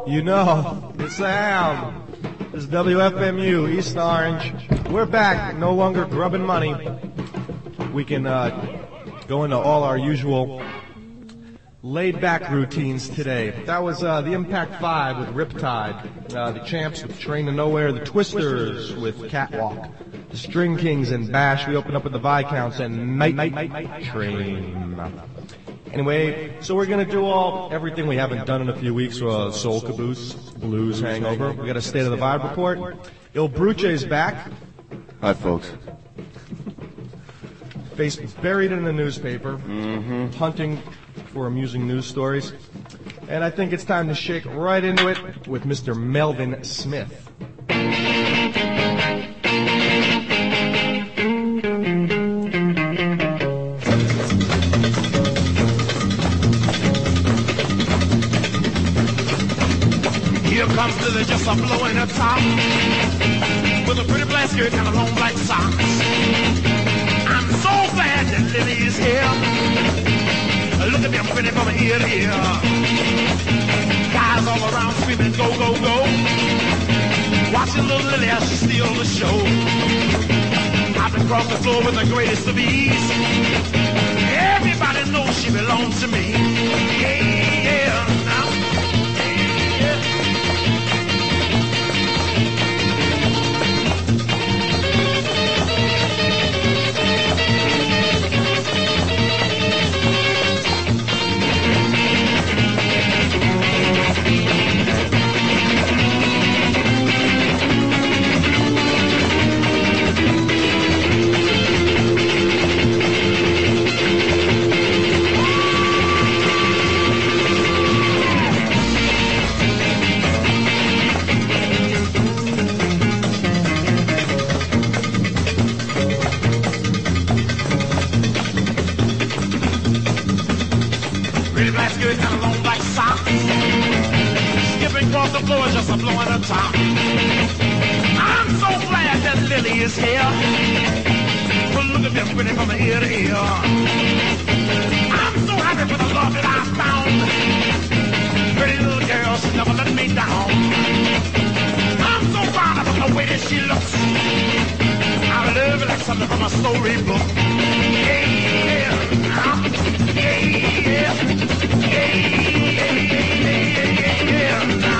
You know, it's the Hound. This is WFMU, East Orange. We're back, no longer grubbing money. We can go into all our usual laid-back routines today. That was the Impact 5 with Riptide, the Champs with Train to Nowhere, the Twisters with Catwalk, the String Kings and Bash. We opened up with the Viscounts and Night Train. Anyway, so we're going to do everything we haven't done in a few weeks. Soul Caboose, Blues Hangover. We got a State of the Vibe report. Il Bruce's back. Hi, folks. Face buried in the newspaper, hunting for amusing news stories. And I think it's time to shake right into it with Mr. Melvin Smith. Here comes Lily, just a blowing her top, with a pretty black skirt and a long black socks. I'm so glad that Lily is here. Look at them pretty from ear to ear. Guys all around screaming, go, go, go. Watching little Lily as she steals the show. Hopping across the floor with the greatest of ease. Everybody knows she belongs to me. Yeah, yeah, now. The floor is just a blowing her top. I'm so glad that Lily is here. Well, look at them grinning from ear to ear. I'm so happy for the love that I found. Pretty little girl, she never let me down. I'm so proud of the way that she looks. I love it like something from a storybook. Yeah, yeah, yeah, yeah, now.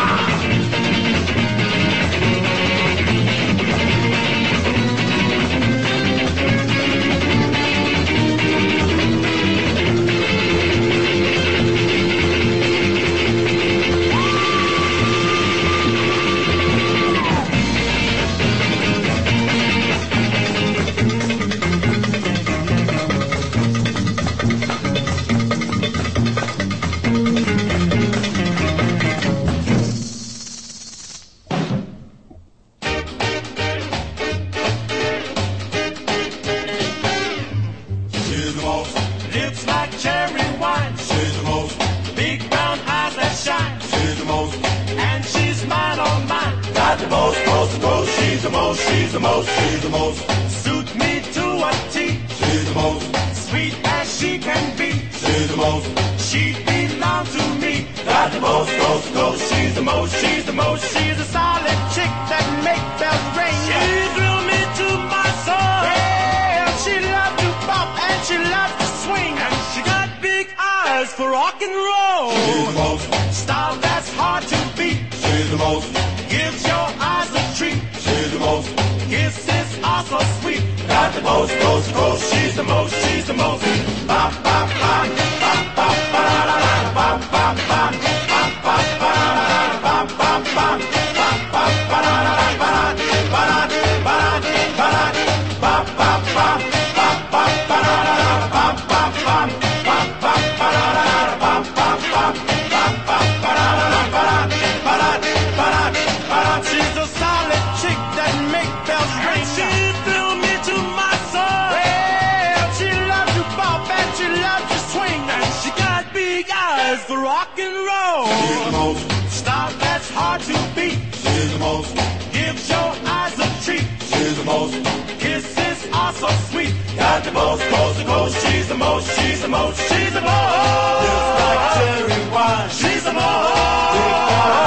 She's the most. Suit me to a T. She's the most. Sweet as she can be. She's the most. She belongs to me. Got the most, coast to coast. She's the most. She's the most. She's a solid chick that make bells ring. She thrill me to my soul. Yeah, she loves to bop and she loves to swing. And she got big eyes for rock and roll. She's the most. Style that's hard to beat. She's the most. Gives your eyes a treat. She's the most. Kisses are so sweet. Got the most, coast to coast. She's the most, she's the most. Bop, bop, bop, bop, bop, ba-da-da-da, bop, bop, bop, bop, bop, ba-da-da-da, bop, bop, bop, bop, bop, ba-da-da-da, ba-da-da, ba-da-da, ba-da-da, bop, bop, bop, bop, bop, ba-da-da-da, bop, bop, bop, bop, bop, ba-da-da-da, bop, bop, bop, bop, bop, ba-da-da-da, ba-da-da, ba-da-da, ba-da-da. She's a solid chick that make bells ring. She thrill me to my soul. Well, she loves to bop and she loves to swing. And she got big eyes for rock and roll. She's the most. Style that's hard to beat. She's the most. Gives your eyes a treat. She's the most. Kisses are so sweet. Got the most, coast to coast. She's the most, she's the most, she's the most. Just like cherry wine. She's the most.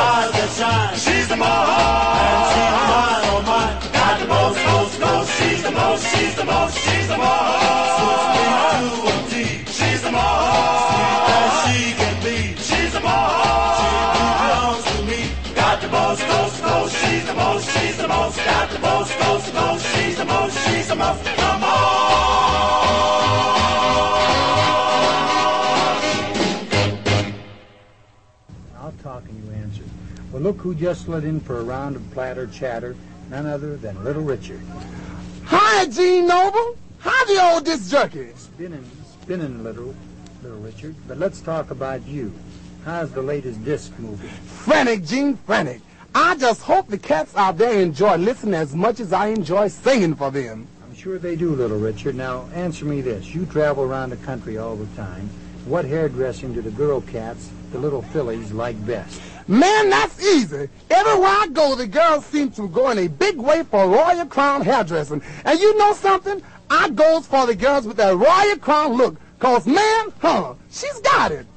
most, got the most, she's the most, she's the most, the most. I'll talk and you answer. Well, look who just slid in for a round of platter chatter, none other than Little Richard. Hi, Gene Noble. How's the old disc jockey? Spinning, Little Richard. But let's talk about you. How's the latest disc movie? Frantic, Gene, frantic. I just hope the cats out there enjoy listening as much as I enjoy singing for them. I'm sure they do, Little Richard. Now, answer me this. You travel around the country all the time. What hairdressing do the girl cats, the little fillies, like best? Man, that's easy. Everywhere I go, the girls seem to go in a big way for Royal Crown hairdressing. And you know something? I goes for the girls with that Royal Crown look. 'Cause, man, she's got it.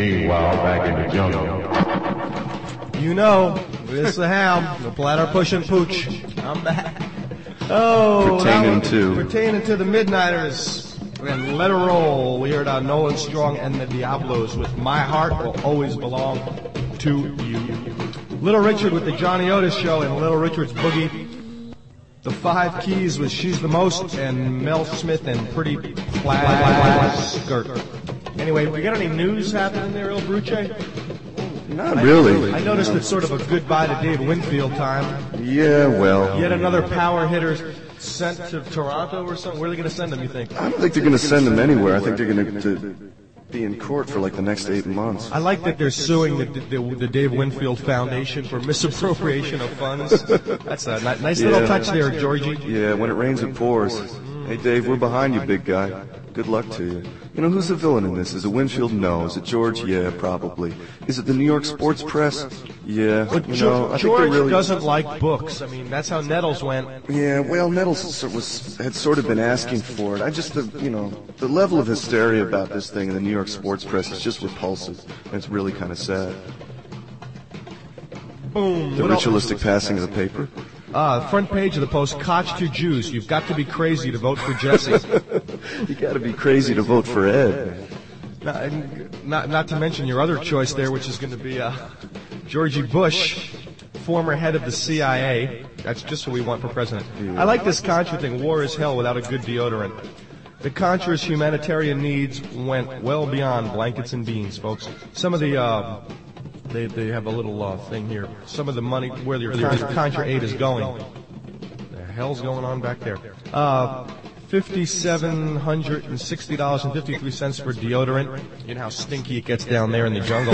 Meanwhile, back in the jungle. You know, it's the Hound, the platter pushing pooch. I'm back. Oh, pertaining to the Midnighters. And let her roll. We heard Nolan Strong and the Diablos with My Heart Will Always Belong to You. Little Richard with the Johnny Otis Show and Little Richard's Boogie. The Five Keys with She's the Most and Mel Smith and Pretty Plaid Skirt. Anyway, we got any news happening there, Il Bruce? Not really. I noticed it's sort of a goodbye to Dave Winfield time. Yeah, well. Yet another power hitter sent to Toronto or something? Where are they going to send him, you think? I don't think they're going to send him anywhere. I think they're going to be in court for like the next 8 months. I like that they're suing the Dave Winfield Foundation for misappropriation of funds. That's a nice little touch there, Georgie. Yeah, when it rains, it pours. Hey, Dave, we're behind you, big guy. Good luck to you. You know, who's the villain in this? Is it Winfield? No. Is it George? Yeah, probably. Is it the New York sports press? Yeah. But I think George really doesn't like books. I mean, that's how Nettles went. Yeah, well, Nettles had sort of been asking for it. The level of hysteria about this thing in the New York sports press is just repulsive. And it's really kind of sad. Boom. The ritualistic passing of the paper. Front page of the Post, Koch to Jews. You've got to be crazy to vote for Jesse. You got to be crazy to vote for Ed. Not to mention your other choice there, which is going to be Georgie Bush, former head of the CIA. That's just what we want for president. I like this Contra thing. War is hell without a good deodorant. The Contra's humanitarian needs went well beyond blankets and beans, folks. Some of the They have a little thing here. Some of the money where your Contra aid is going. The hell's going on back there? $5,760.53 for deodorant. You know how stinky it gets down there in the jungle.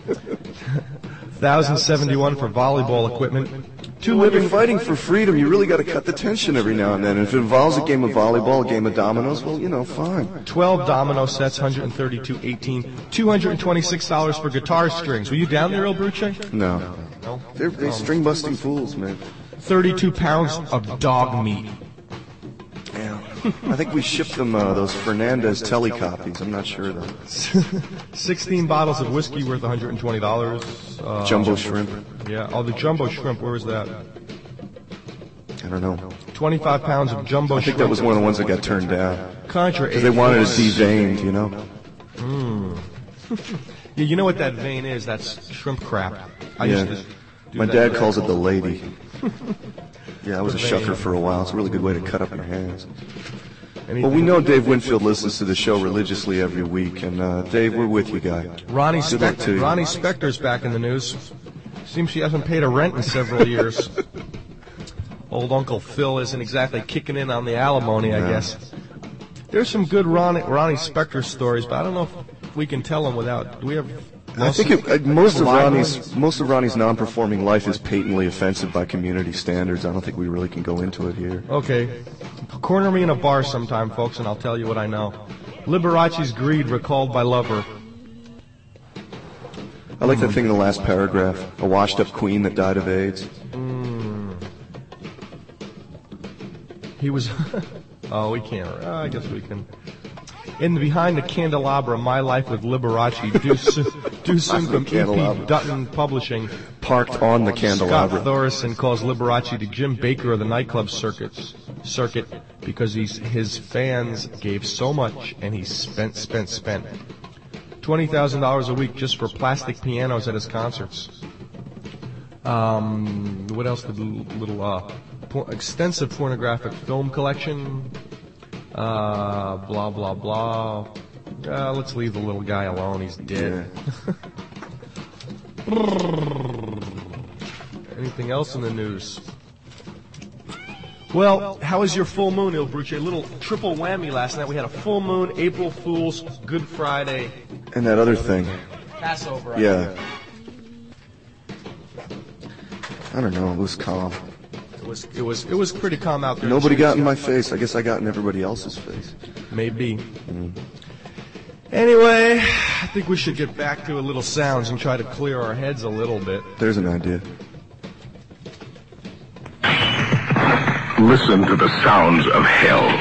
$1,071 for volleyball equipment. When you're fighting for freedom, you really got to cut the tension every now and then. If it involves a game of volleyball, a game of dominoes, well, fine. 12 domino sets, $132.18. $226 for guitar strings. Were you down there, Il Bruce? No. They're string busting fools, man. 32 pounds of dog meat. Yeah. I think we shipped them those Fernandez telecopies. I'm not sure though. 16 bottles of whiskey worth $120. Jumbo shrimp. Yeah. Oh, the jumbo shrimp. Where was that? I don't know. 25 pounds of jumbo shrimp. I think that was one of the ones that got turned down. Contra. Because they wanted it deveined, Yeah, you know what that vein is? That's shrimp crap. I used to do My that dad calls it the lady. Yeah, I was a shucker for a while. It's a really good way to cut up your hands. Well, we know Dave Winfield listens to the show religiously every week, and Dave, we're with you, guy. Ronnie Spector's back in the news. Seems she hasn't paid her rent in several years. Old Uncle Phil isn't exactly kicking in on the alimony, I guess. There's some good Ronnie Spector stories, but I don't know if we can tell them without. Do we have? I think most of Ronnie's non-performing life is patently offensive by community standards. I don't think we really can go into it here. Okay. Corner me in a bar sometime, folks, and I'll tell you what I know. Liberace's greed recalled by lover. I like that thing in the last paragraph. A washed-up queen that died of AIDS. He was... Oh, we can't. I guess we can... In Behind the Candelabra, My Life with Liberace, due soon from E.P. Dutton Publishing. Parked on the candelabra. Scott Thorson calls Liberace the Jim Baker of the nightclub circuit because his fans gave so much and he spent. $20,000 a week just for plastic pianos at his concerts. What else? The little extensive pornographic film collection. Blah, blah, blah. Let's leave the little guy alone. He's dead. Yeah. Anything else in the news? Well, how was your full moon, Il Bruce? A little triple whammy last night. We had a full moon, April Fool's, Good Friday. And that other thing. Passover. Yeah. I don't know. It was calm. It was pretty calm out there. Nobody got in my face. I guess I got in everybody else's face. Maybe. Anyway, I think we should get back to a little sounds and try to clear our heads a little bit. There's an idea. Listen to the sounds of hell.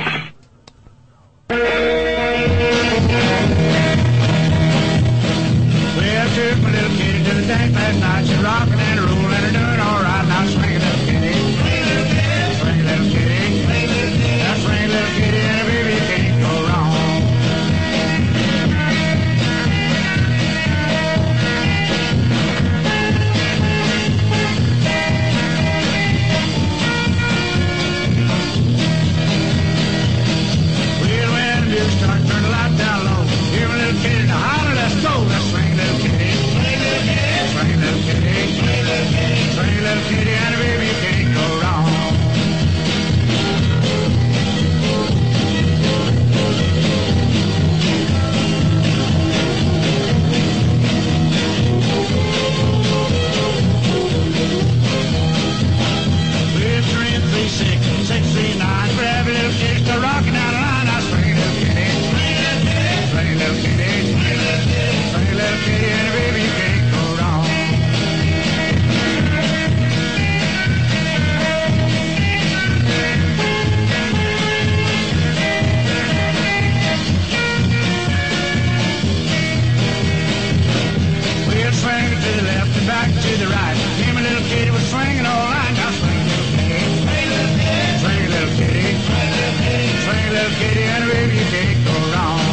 dance last night. She's rocking and rolling and doing all right. Now swing it, little kitty. Swing it, little kitty. Now swing it, little kitty, and baby, you can't go wrong. Well, when the music starts, turn the light down low. Give a little kitty to holler, let's go. Let's swing, little kitty. Swing, little kitty. Swing, little kitty, and baby, you can't go wrong. We're 3 and 3, 6, 6, 3, 9. Grab a little kitty, start rocking down the line. Now swing, little kitty. Swing, little kitty. Swing, little kitty, and baby, you can't go wrong. We'll swing it to the left and back to the right. Me and my little kitty was swinging all night. Now swing, little kitty. Swing, little kitty. Swing, little kitty, and baby, you can't go wrong.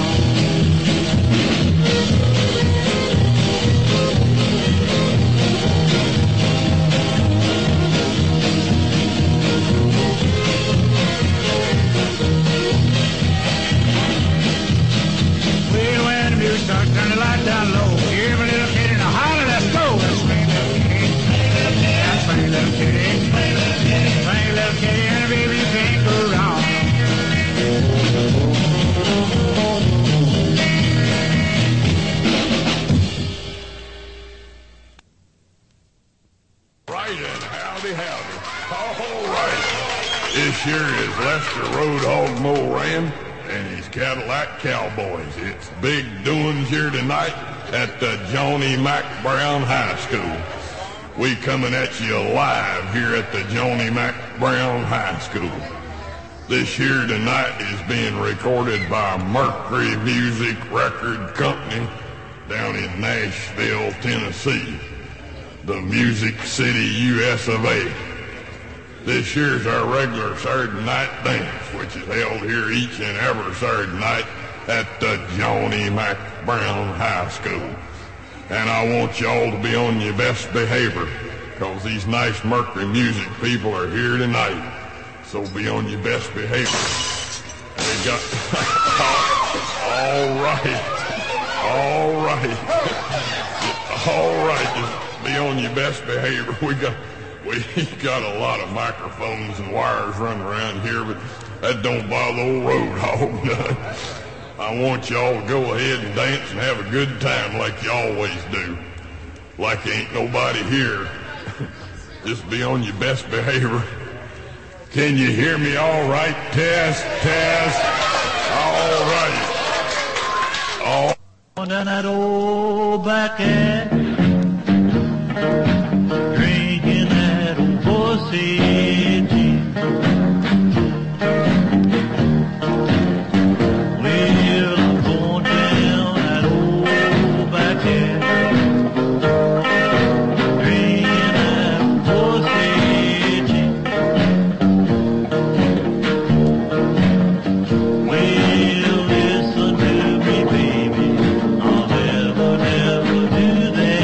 Well, when the music starts, turn the light down low. Give a little kitty and a holler, let's go. Let's swing, little kitty. Let's swing, little kitty. Swing, little kitty, and baby, you can't go wrong. Right and howdy, howdy. All right. This here is Lester Roadhog Moran and his Cadillac Cowboys. It's big doings here tonight at the Johnny Mac Brown High School. We coming at you live here at the Johnny Mac Brown High School. This here tonight is being recorded by Mercury Music Record Company down in Nashville, Tennessee, the Music City, US of A. This here's our regular Saturday night dance, which is held here each and every Saturday night at the Johnny Mac Brown High School. And I want y'all to be on your best behavior, because these nice Mercury Music people are here tonight. So be on your best behavior. We got all right. Just be on your best behavior. We got a lot of microphones and wires running around here, but that don't bother old Roadhog none. I want y'all to go ahead and dance and have a good time like you always do. Like ain't nobody here. Just be on your best behavior. Can you hear me all right? Test. All right. Down that old back end, drinking that old Osage. Well, I'm going down that old back end, drinking that old Osage. Well, listen to me, baby, I'll never do that.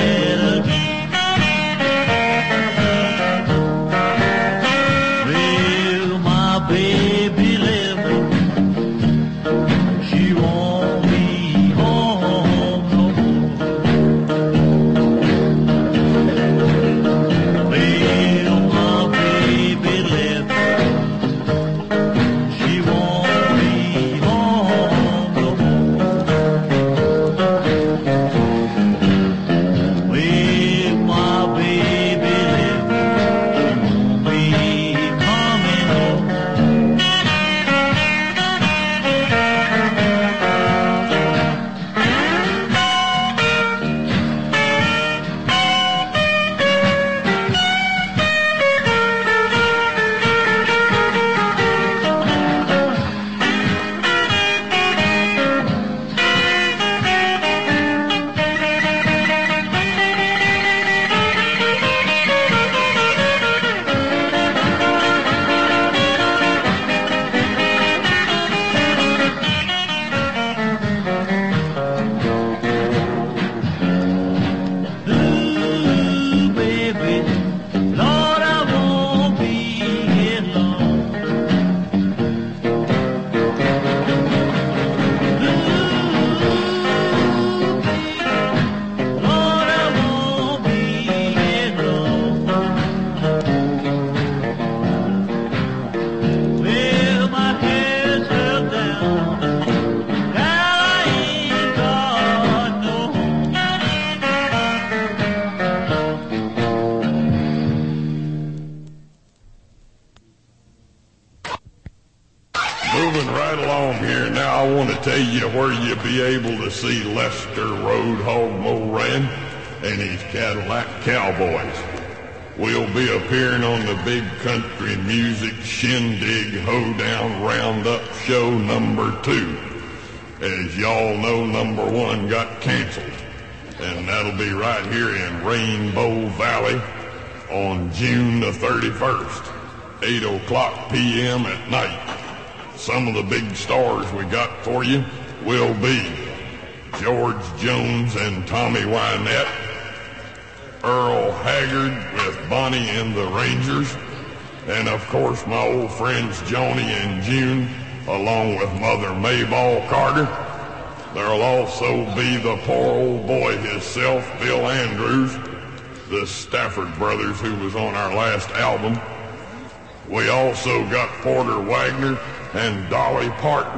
tell you where you'll be able to see Lester Roadhog Moran and his Cadillac Cowboys. We'll be appearing on the Big Country Music Shindig Hoedown Roundup Show number 2. As y'all know, number 1 got canceled, and that'll be right here in Rainbow Valley on June the 31st, 8 o'clock p.m. at night. Some of the big stars we got for you will be George Jones and Tommy Wynette, Earl Haggard with Bonnie and the Rangers, and of course my old friends Joni and June, along with Mother Mayball Carter. There'll also be the poor old boy himself, Bill Andrews, the Stafford brothers who was on our last album. We also got Porter Wagner and Dolly Parton.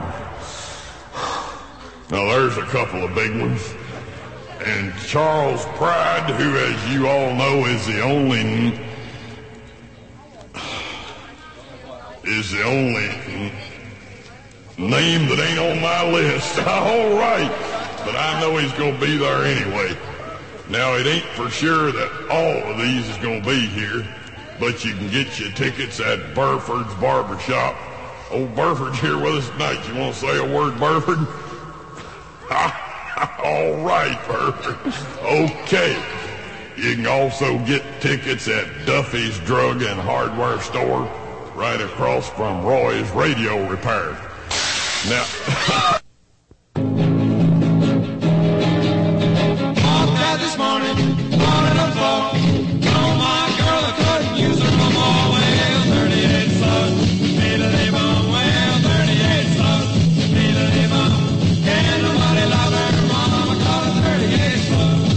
Now there's a couple of big ones. And Charles Pride, who, as you all know, is the only name that ain't on my list. All right, but I know he's gonna be there anyway. Now it ain't for sure that all of these is gonna be here, but you can get your tickets at Burford's Barbershop. Old Burford's here with us tonight. You want to say a word, Burford? All right, Burford. Okay. You can also get tickets at Duffy's Drug and Hardware Store right across from Roy's Radio Repair. Now... Walked out this morning, on the floor. Oh, my girl, I couldn't use her no more. Well, 38 slugs. Well, 38 slugs, beat-a-dee-bum. Can't nobody love her, mama, call her 38 slugs.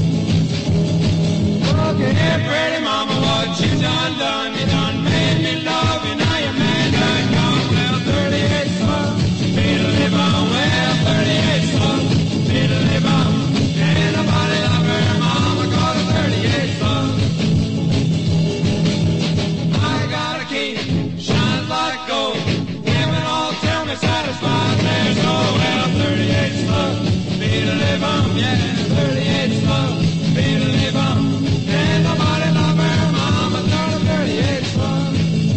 Look at pretty mama, what you done, you done made me love you, now you're mad, done gone. Well, 38 slugs, beat-a-dee-bum. Well, 38 slugs, beat-a-dee-bum. Can't nobody love her, mama, call her 38 slugs. I got a key, shines like gold. Satisfied, there's no well, 38 slugs, beat-a-dee-bum, yeah, 38 slugs, beat-a-dee-bum. Ain't nobody love her, mama, 38 slugs.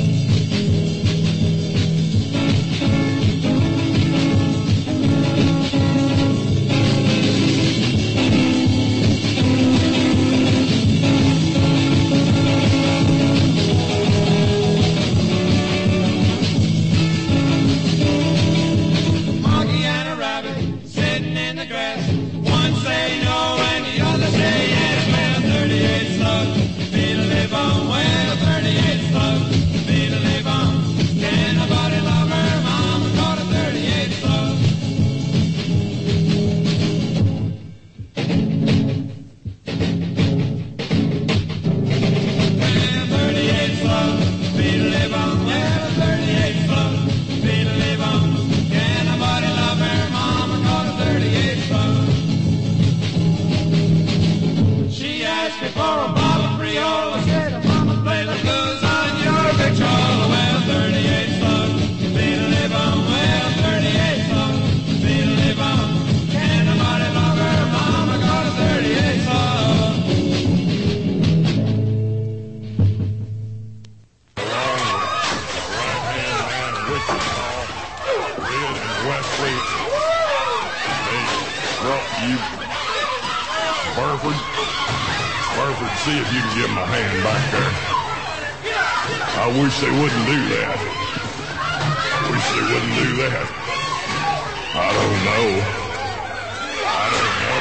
See if you can give him a hand back there. I wish they wouldn't do that. Wish they wouldn't do that. I don't know. I don't know.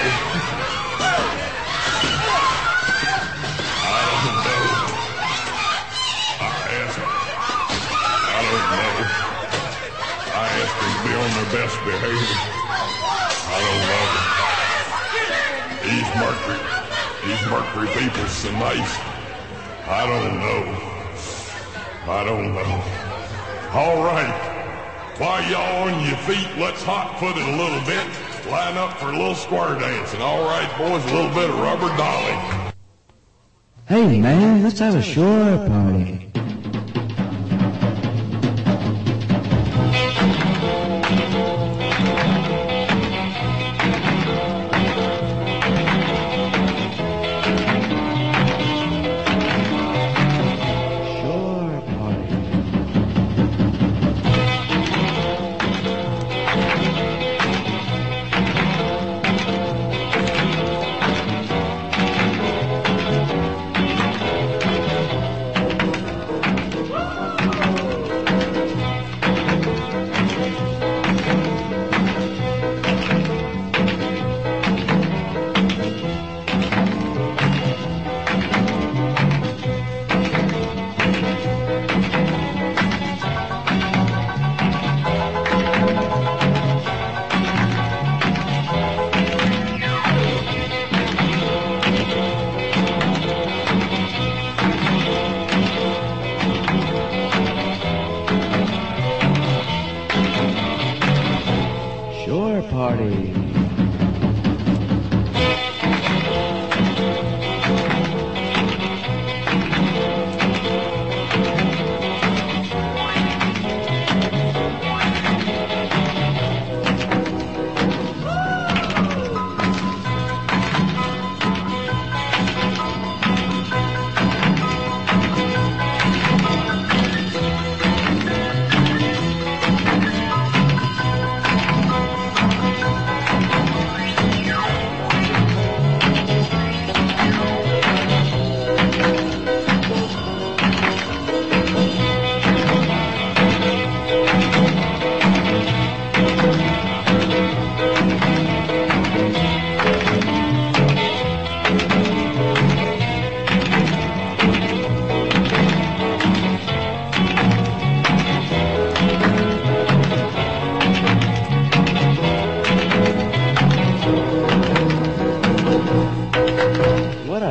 I don't know. I asked. I don't know. I asked them to be on their best behavior. I don't know. These Mercury people's so nice. I don't know. I don't know. All right. While y'all on your feet, let's hot-foot it a little bit. Line up for a little square dancing. All right, boys, a little bit of rubber dolly. Hey, man, let's have a shore party.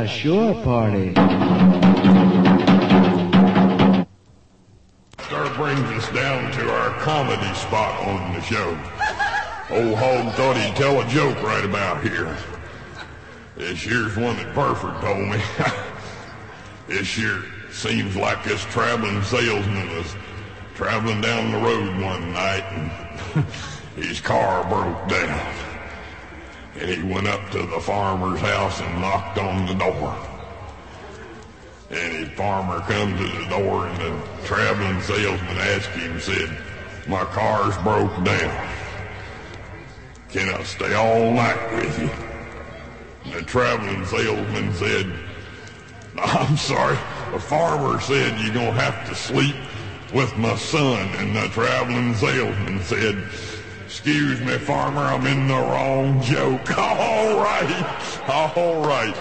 a shore party. That brings us down to our comedy spot on the show. Old Hog thought he'd tell a joke right about here. This here's one that Burford told me. This here seems like this traveling salesman was traveling down the road one night and his car broke down. And he went up to the farmer's house and knocked on the door. And the farmer come to the door and the traveling salesman asked him, said, "My car's broke down. Can I stay all night with you?" And the traveling salesman said, "I'm sorry, the farmer said you're going to have to sleep with my son." And the traveling salesman said, "Excuse me, farmer, I'm in the wrong joke." All right.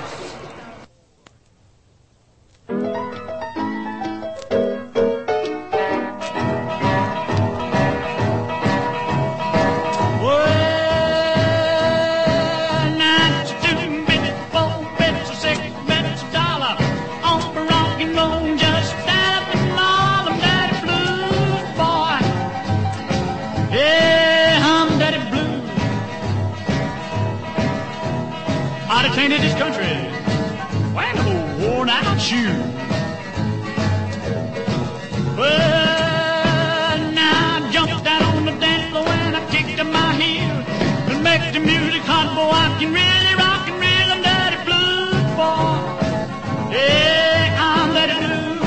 Tainted this country, when a worn out shoe. Well, now I jumped out on the dance floor and I kicked up my heels and make the music hot, boy. I can really rock and rhythm, daddy blues, boy. Yeah, I'm daddy blues.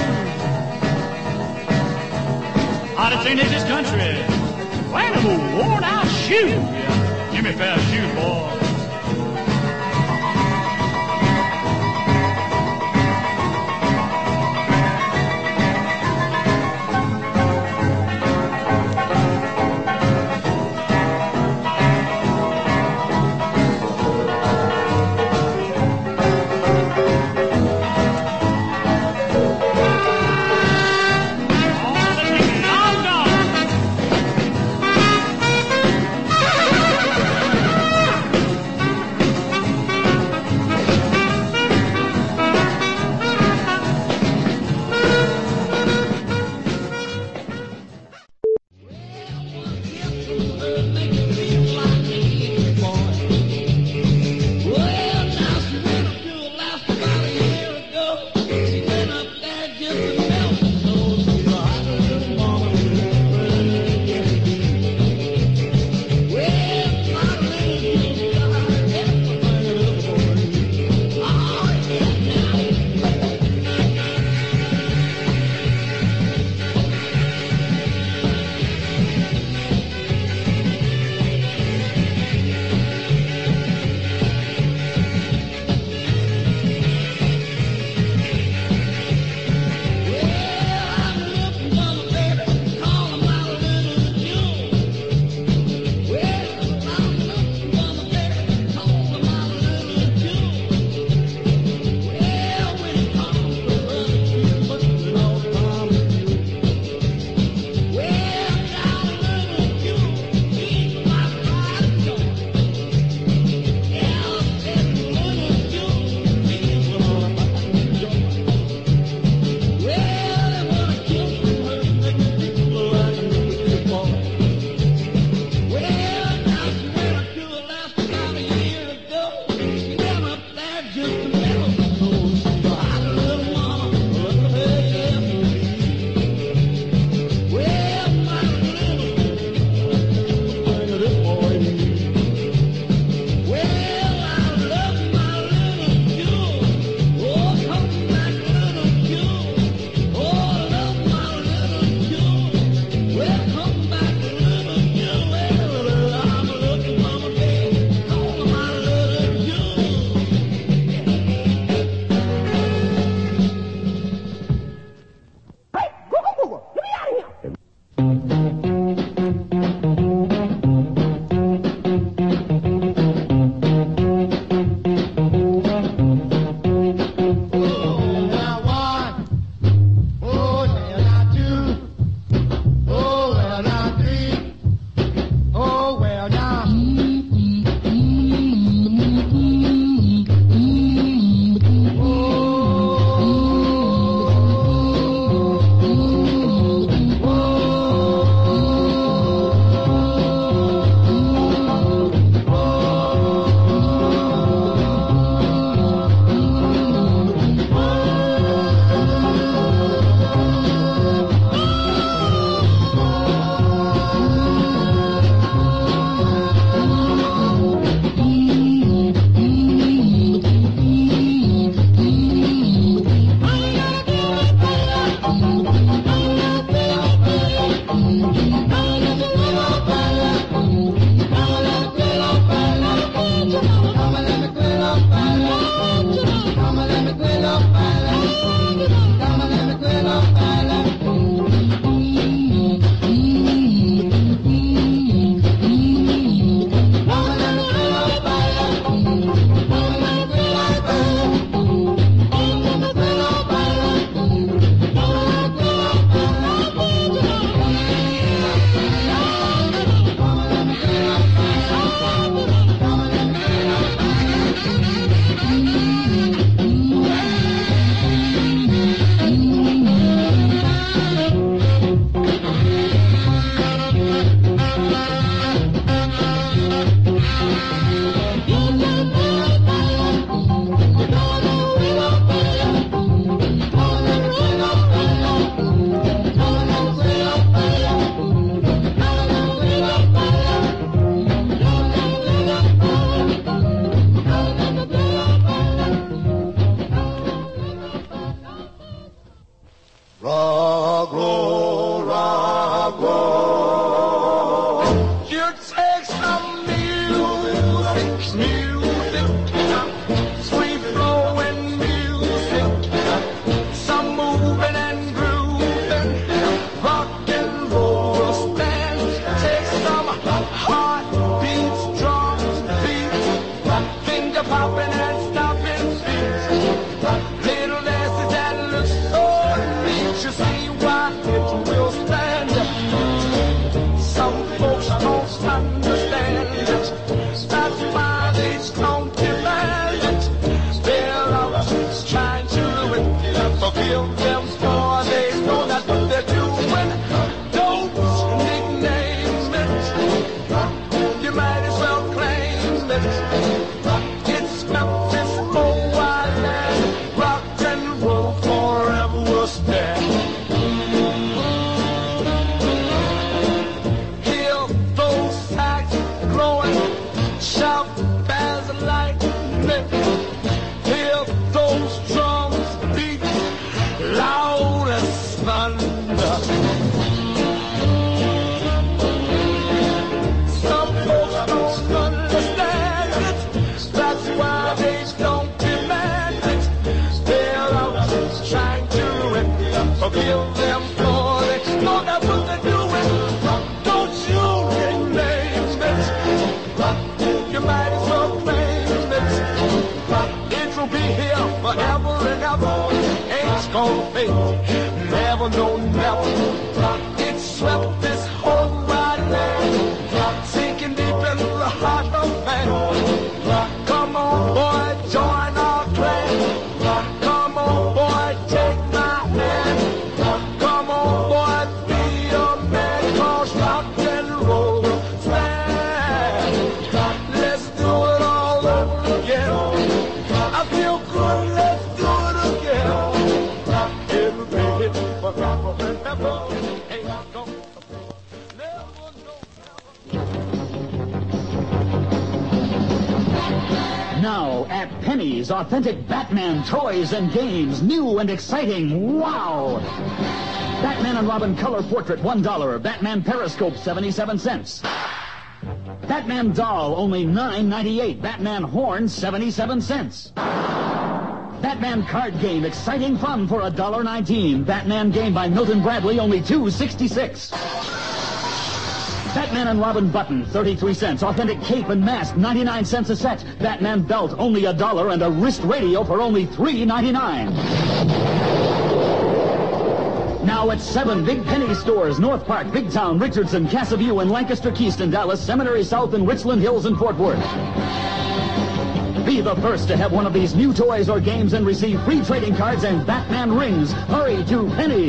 I'd have tainted this country, when a worn out shoe. Yeah. Give me a pair of shoes, boy. can't stop in feet. Little lasses that look so neat, you see why it will stand. Some folks don't understand it. That's why they don't demand it. They're out trying to forgive them for they know that's what they're doing. Don't nickname it. You might as well claim it. It's Memphis, oh, Island. Rock and roll forever will stand. Hear those sax blowing, shout as lightning. Hear those drums beat loud as thunder. Some folks don't understand it. That's why they don't demand it. They're out trying to forgive them for they know that's what they're doing. Don't you nickname it. You might as well claim it. It will be here forever and ever. Ain't gonna fade. Never, no, never. It swept this whole wide land, sinking deep into the heart of man. Come on, boy, join our clan. Come on, boy, take my hand. Come on, boy, be a man, 'cause rock and roll stand. Let's do it all over again. I feel good, let's do it again. It'll be hit forever and ever. Ain't gonna never, Now at Penny's, authentic Batman toys and games, new and exciting. Wow! Batman and Robin color portrait, $1. Batman periscope, 77 cents. Batman doll, only $9.98. Batman horn, 77 cents. Batman card game, exciting fun for $1.19. Batman game by Milton Bradley, only $2.66. Batman and Robin button, 33 cents. Authentic cape and mask, 99 cents a set. Batman belt, only $1, and a wrist radio for only $3.99. Now at 7 big penny stores: North Park, Big Town, Richardson, Casa View, and Lancaster, Keyston, Dallas, Seminary South, and Richland Hills, and Fort Worth. Be the first to have one of these new toys or games and receive free trading cards and Batman rings. Hurry to Penny.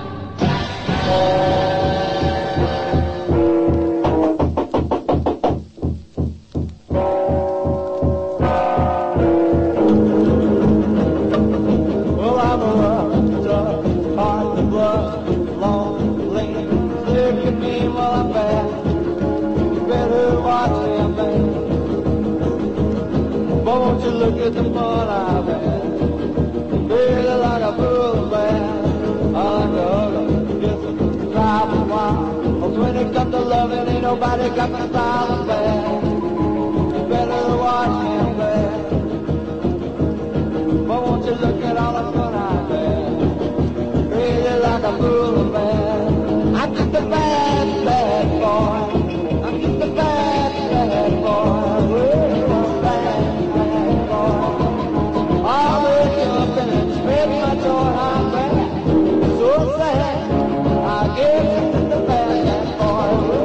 well, I'm a heart of blood, long lean. Look at me while I'm bad. You better watch him, man. Won't you look at the fun I've had? Feel like a fool, man. I know, just drive a while. But when it comes to loving, ain't nobody got my style of bad. You better watch him, man. But won't you look at all the fun I've had? Feel like a fool, man. I'm just a bad, bad boy. I'm just a bad, bad boy. Well, bad boy. I wake up and spread my joy, I'm bad, so sad. I guess it's the bad boy.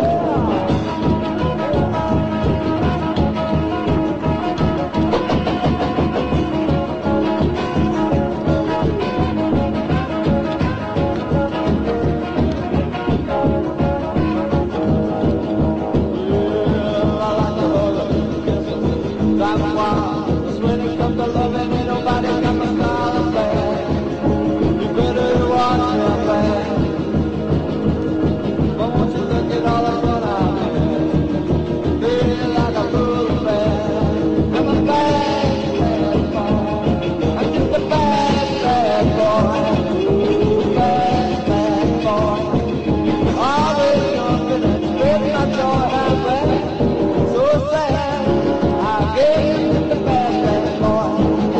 So sad, I gave the bad boy.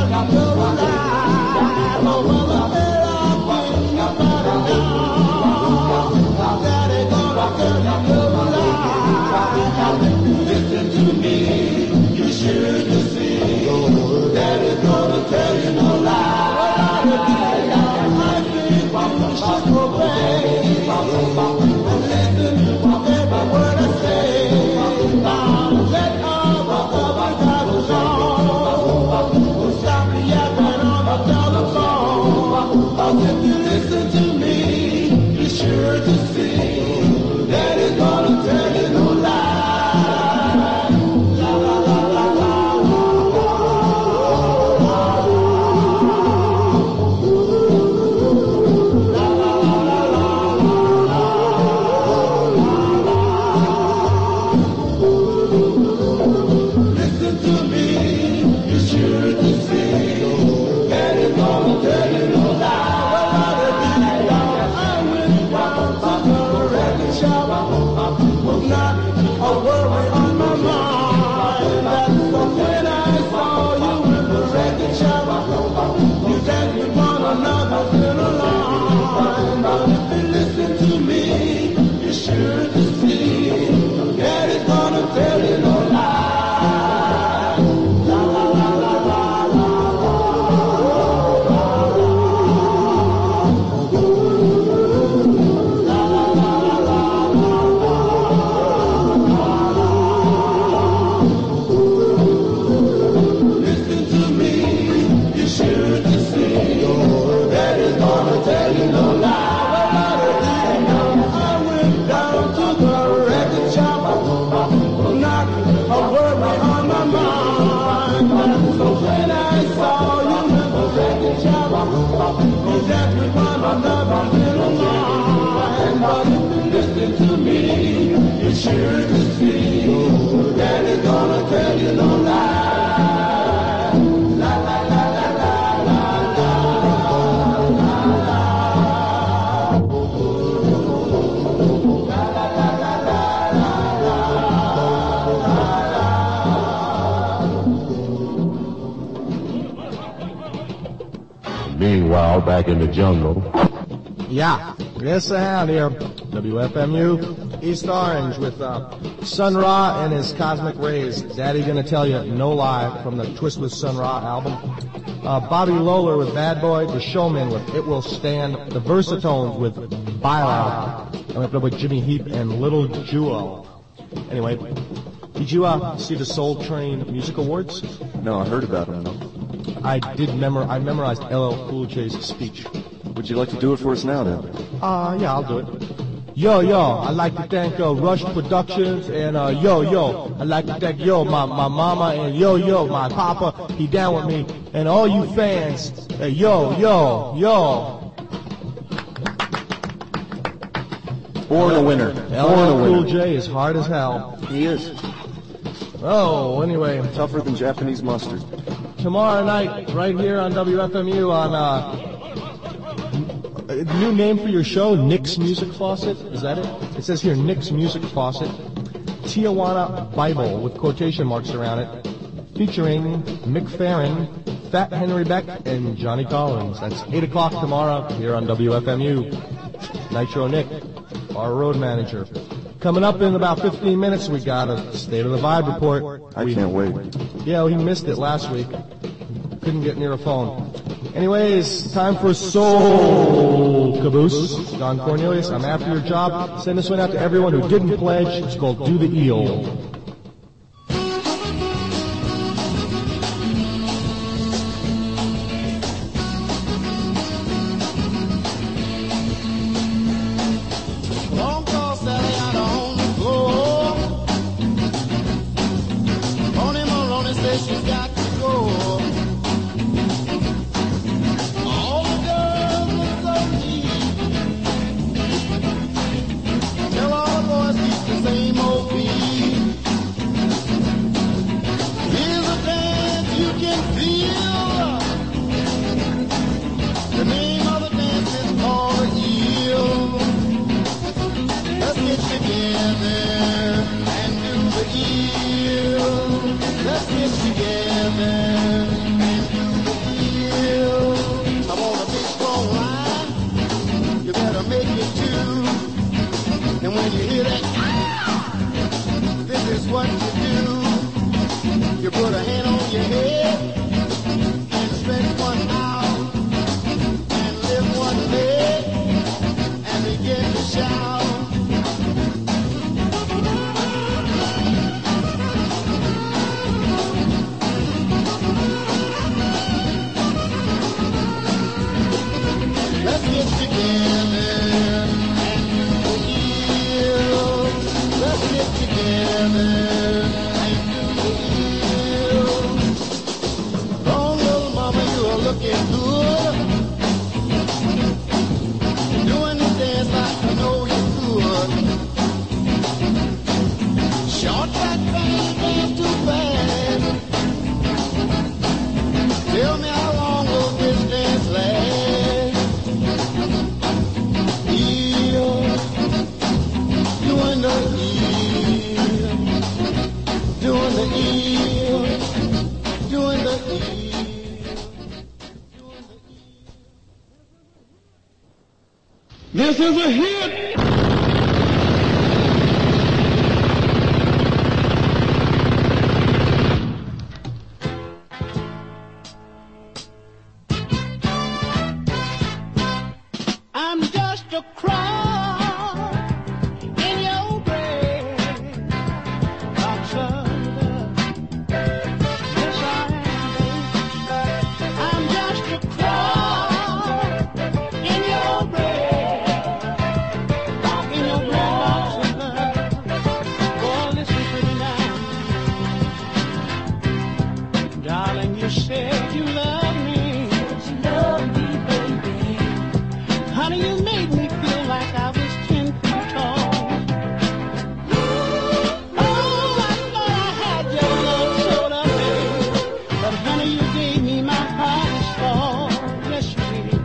Meanwhile, back in the jungle. Yeah, it's the Hound here. WFMU, East Orange with Sun Ra and his Cosmic Rays. Daddy gonna tell you no lie from the Twist with Sun Ra album. Bobby Lowler with Bad Boy, The Showman with It Will Stand, The Versatones with Bailout, and we played with Jimmy Heap and Little Jewel. Anyway, did you see the Soul Train Music Awards? No, I heard about them, though. I memorized LL Cool J's speech. Would you like to do it for us now, then? Yeah, I'll do it. Yo, I'd like to thank Rush Productions and yo, I'd like to thank my mama and yo, my papa, he down with me, and all you fans, yo. Born a winner. LL Cool J is hard as hell. He is. Oh, anyway. Tougher than Japanese mustard. Tomorrow night, right here on WFMU on, new name for your show, Nick's Music Faucet. Is that it? It says here, Nick's Music Faucet. Tijuana Bible with quotation marks around it. Featuring Mick Farron, Fat Henry Beck, and Johnny Collins. That's 8 o'clock tomorrow here on WFMU. Nitro Nick, our road manager. Coming up in about 15 minutes, we got a State of the Vibe report. I can't wait. Yeah, he missed it last week. Couldn't get near a phone. Anyways, time for Soul Caboose. Don Cornelius, I'm after your job. Send this one out to everyone who didn't pledge. It's called Do the Eel. Same old beat. looking good. Doing the dance like I know you could. Short track fast, dance too fast. Tell me how long will this dance last? Doing the eel, doing the eel, doing the eel. This is a hit. I'm just a crumb in your bread, box of love. Yes, I am. I'm just a crumb in your bread, in your bread box of love. Boy, listen to me now, darling. You said you love me. Honey, you made me feel like I was 10 feet tall. Oh, I thought I had your love sort of baby. But honey, you gave me my hardest fall. Yes, you did.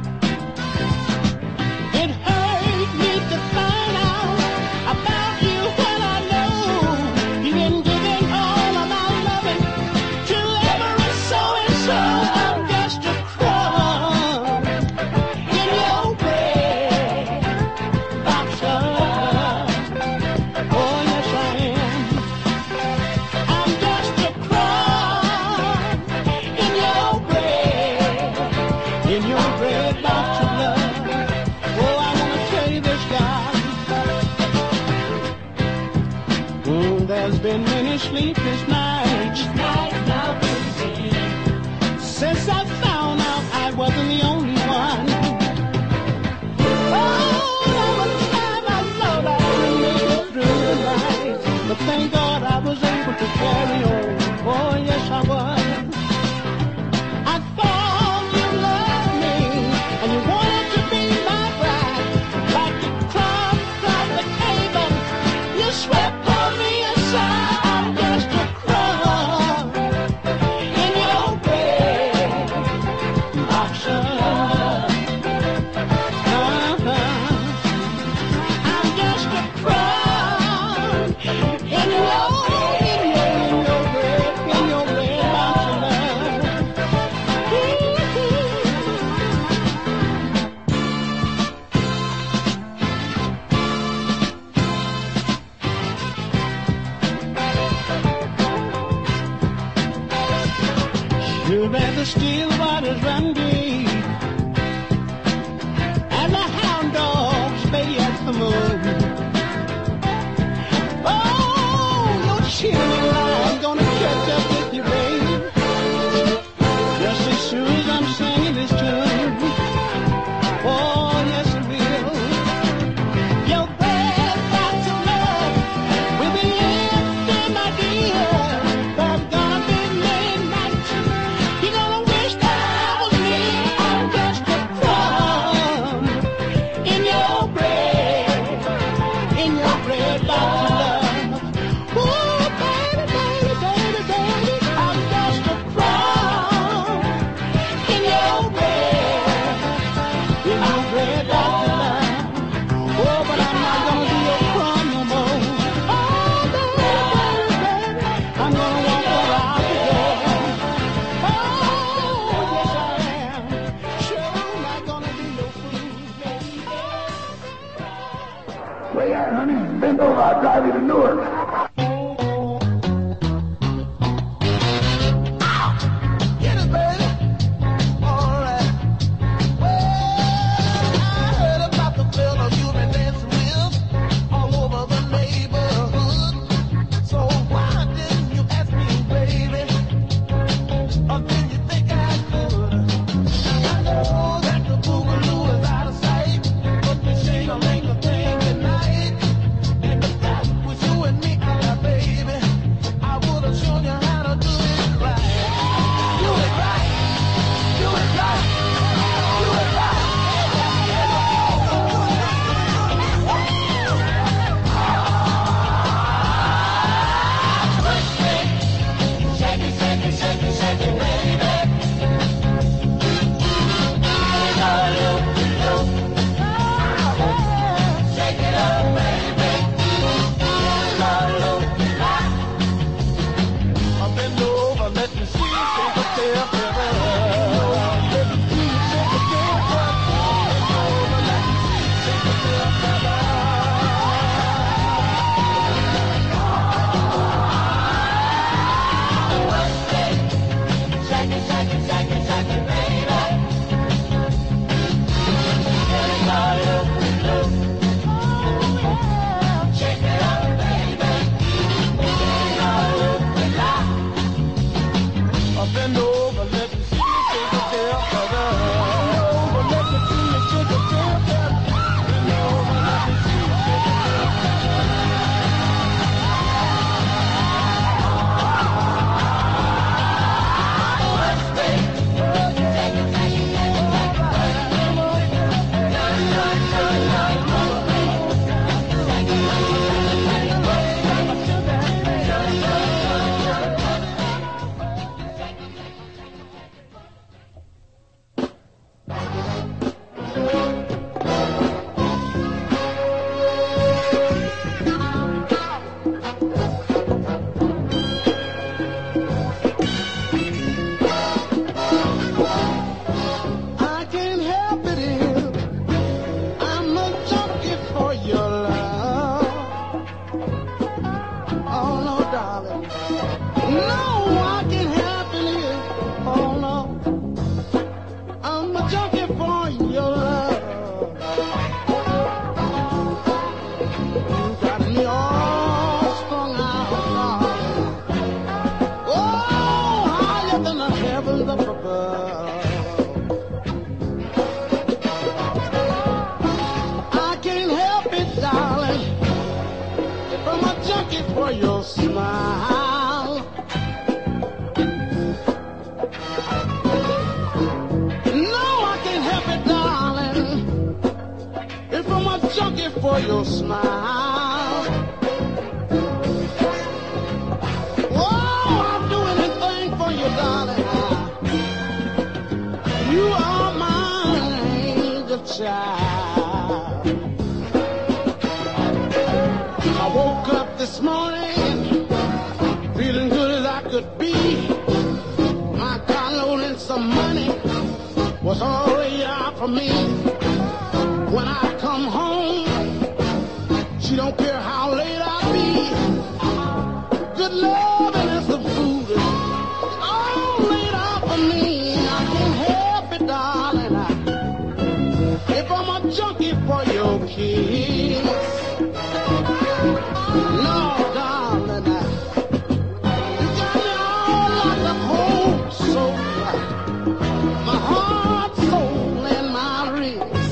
It hurt me to find out about you when I know you've been giving all of my loving to every so-and-so. I'm just a crumb in your bread box of love. Oh, yes, I am. I'm just a crumb in your bread box of love. Oh, I want to tell you this, guy. There's been many sleepless nights since I found out I wasn't the only one. But thank God I was able to carry on. Oh, yes, I was. I thought you loved me, and you wanted to be my bride. Like the crumb from the table, you swept on me aside. I'm just a crumb in your bread box of love. I'm just a crumb in your bread box of love. You'd rather still waters run deep, and the hound dogs bay at the moon. Oh, your chilly line gonna catch up with you, babe, just as soon as I'm singing this tune. Oh, yes, it will. Your bread box of love will be empty, my dear. There's gonna be midnight. You're gonna wish that I was me. I'm just a crumb in your bread box of love. Oh, baby, baby, baby, baby, I'm just a crumb in your bread box of love. Oh, but I'm not gonna be a crumb no more. Oh, baby, baby, baby, I'm gonna walk around the door. Oh, yes, I am. Sure, I'm not gonna be no fool, baby. Where you at, honey? Bend over, I'll drive you to Newark. Get it, baby. All right. Well, I heard about the fellow you've been dancing with all over the neighborhood. So why didn't you ask me, baby? Or did you think I could? I know that the boogaloo is out of sight, but the shingle ain't a thing tonight. And if that was you and me, your smile. No, I can't help it, darling. If I'm a junkie for your smile. Oh, I'll do anything for you, darling. You are my angel child. I woke up this morning feeling good as I could be. My car load and some money was already out for me. When I come home, she don't care how late I be. Good love and some food is all laid out for me. I can't help it, darling. If I'm a junkie for your kiss. No, darling, you got me all like a whole soul. My heart, soul, and my wrist.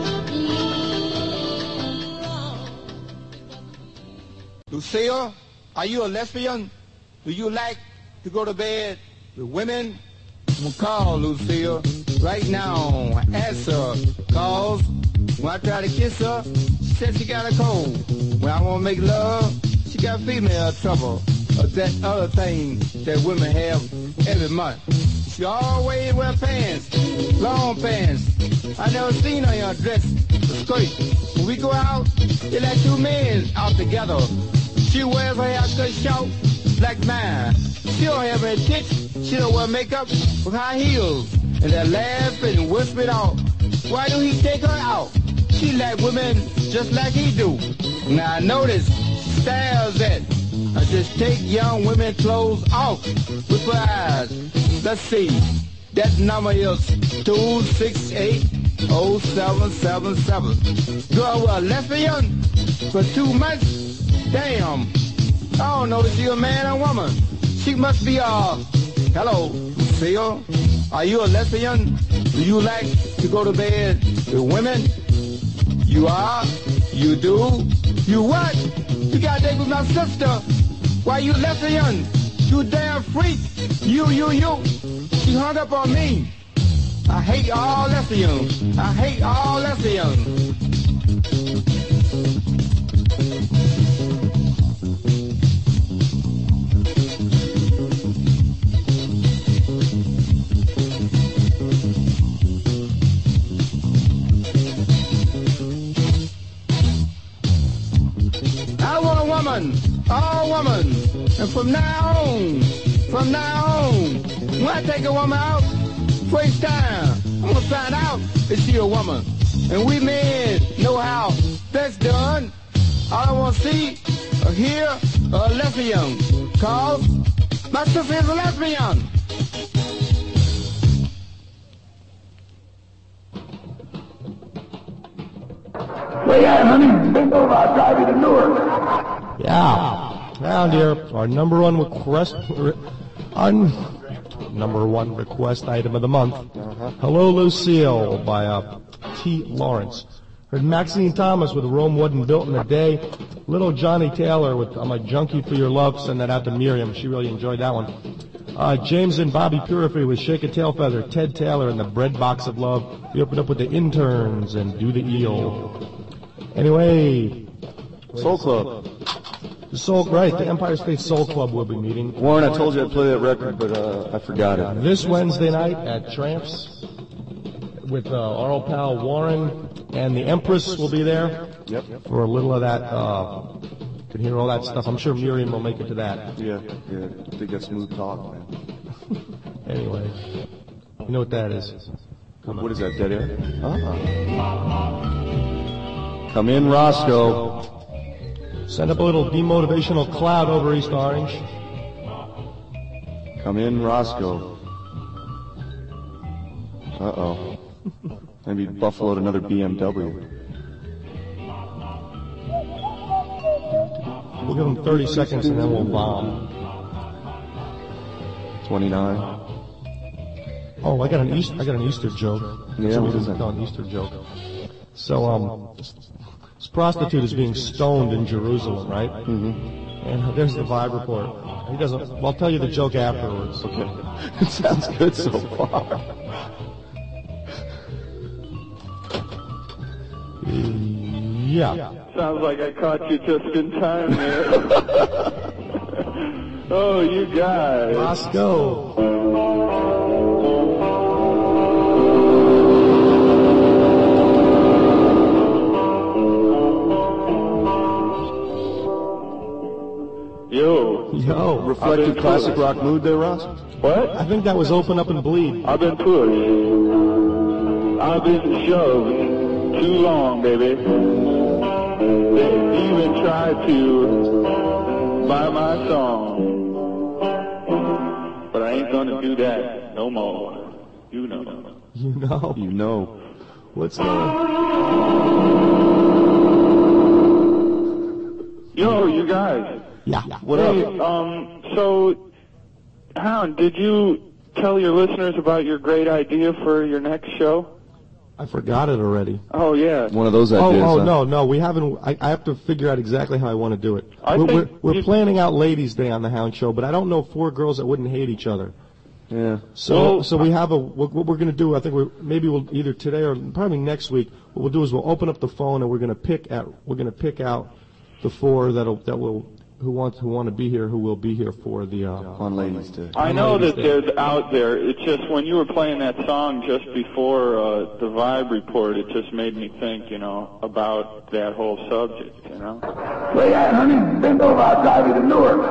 Lucille, Are you a lesbian? Do you like to go to bed with women? I'm gonna call Lucille right now. Ask her, cause when I try to kiss her, she said she got a cold. When I wanna make love, she got female trouble. Or that other thing that women have every month. She always wear pants, long pants. I never seen her in a dress, a skirt. When we go out, they like two men out together. She wears her hair cut short, like mine. She don't have any tits. She don't wear makeup with high heels. And they laugh and whisper it out. Why do he take her out? She like women just like he do. Now notice, styles that. I just take young women clothes off with her eyes. Let's see. That number is 2680777. Girl, we're a lesbian for 2 months. Damn. I don't know if you're a man or woman. She must be hello, Lucille. Are you a lesbian? Do you like to go to bed with women? You are? You do? You what? You got to date with my sister. Why you lesbian? You damn freak. You. She hung up on me. I hate all lesbians. I hate all lesbians. All woman. And from now on, when I take a woman out, first time, I'm gonna find out if she a woman. And we men know how that's done. All I wanna see or hear a lesbian. Cause my sister is a lesbian. Where you at, honey? Bend over, I'll drive you to Newark. Yeah. Found here our number one request item of the month. Hello, Lucille by T. Lawrence. Heard Maxine Thomas with Rome Wasn't Built in a Day. Little Johnny Taylor with I'm a Junkie for Your Love. Send that out to Miriam. She really enjoyed that one. James and Bobby Purify with Shake a Tail Feather. Ted Taylor and the Bread Box of Love. We opened up with the Interns and Do the Eel. Anyway, Soul Club. The Soul, right, the Empire State Soul Club will be meeting. Warren, I told you I'd play that record, but I forgot it. This Wednesday night at Tramps with our old pal Warren, and the Empress will be there. Yep. For a little of that, you can hear all that stuff. I'm sure Miriam will make it to that. Yeah, they get smooth talk, man. Anyway, you know what that is. What is that, Dead Air? Come in, Roscoe. Send up a little demotivational cloud over East Orange. Come in, Roscoe. Uh-oh. Maybe buffaloed another BMW. We'll give them 30 seconds and then we'll bomb. 29. Oh, I got an Easter joke. Yeah, what is that? An Easter joke. So, this prostitute is being stoned in Jerusalem, right? Mm-hmm. And there's the Vibe report. He doesn't. Well, I'll tell you the joke afterwards. Okay. It sounds good so far. Yeah. Sounds like I caught you just in time there. Oh, you guys. Let's go. Yo. Reflective classic rock mood there, Ross? What? I think that was Open Up and Bleed. I've been pushed. I've been shoved too long, baby. They even tried to buy my song. But I ain't gonna do that no more. You know. You know. You know. What's going on? Yo, you guys. Yeah. What up? So, Hound, did you tell your listeners about your great idea for your next show? I forgot it already. Oh, yeah. One of those ideas. No, we haven't. I have to figure out exactly how I want to do it. We're planning out Ladies' Day on the Hound Show, but I don't know 4 girls that wouldn't hate each other. Yeah. So we have what we're going to do. I think we'll either today or probably next week. What we'll do is we'll open up the phone and we're going to pick out the 4 who want to be here, who will be here for the on Ladies' Day. I know that there's out there. It's just when you were playing that song just before the Vibe Report, it just made me think, about that whole subject, Where you at, honey? Bend over, I'll drive you to Newark.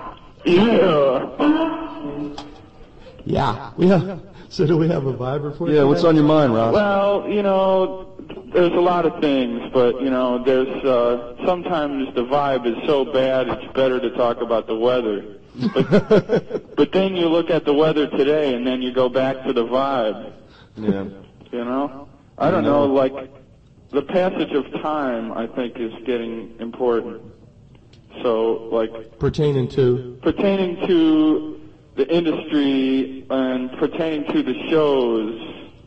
Yeah. So do we have a Vibe Report? Yeah, what's on your mind, Ross? Well, there's a lot of things, but, there's sometimes the vibe is so bad it's better to talk about the weather. But then you look at the weather today and then you go back to the vibe. Yeah. I don't know, like, the passage of time, I think, is getting important. So, like... Pertaining to the industry and pertaining to the shows...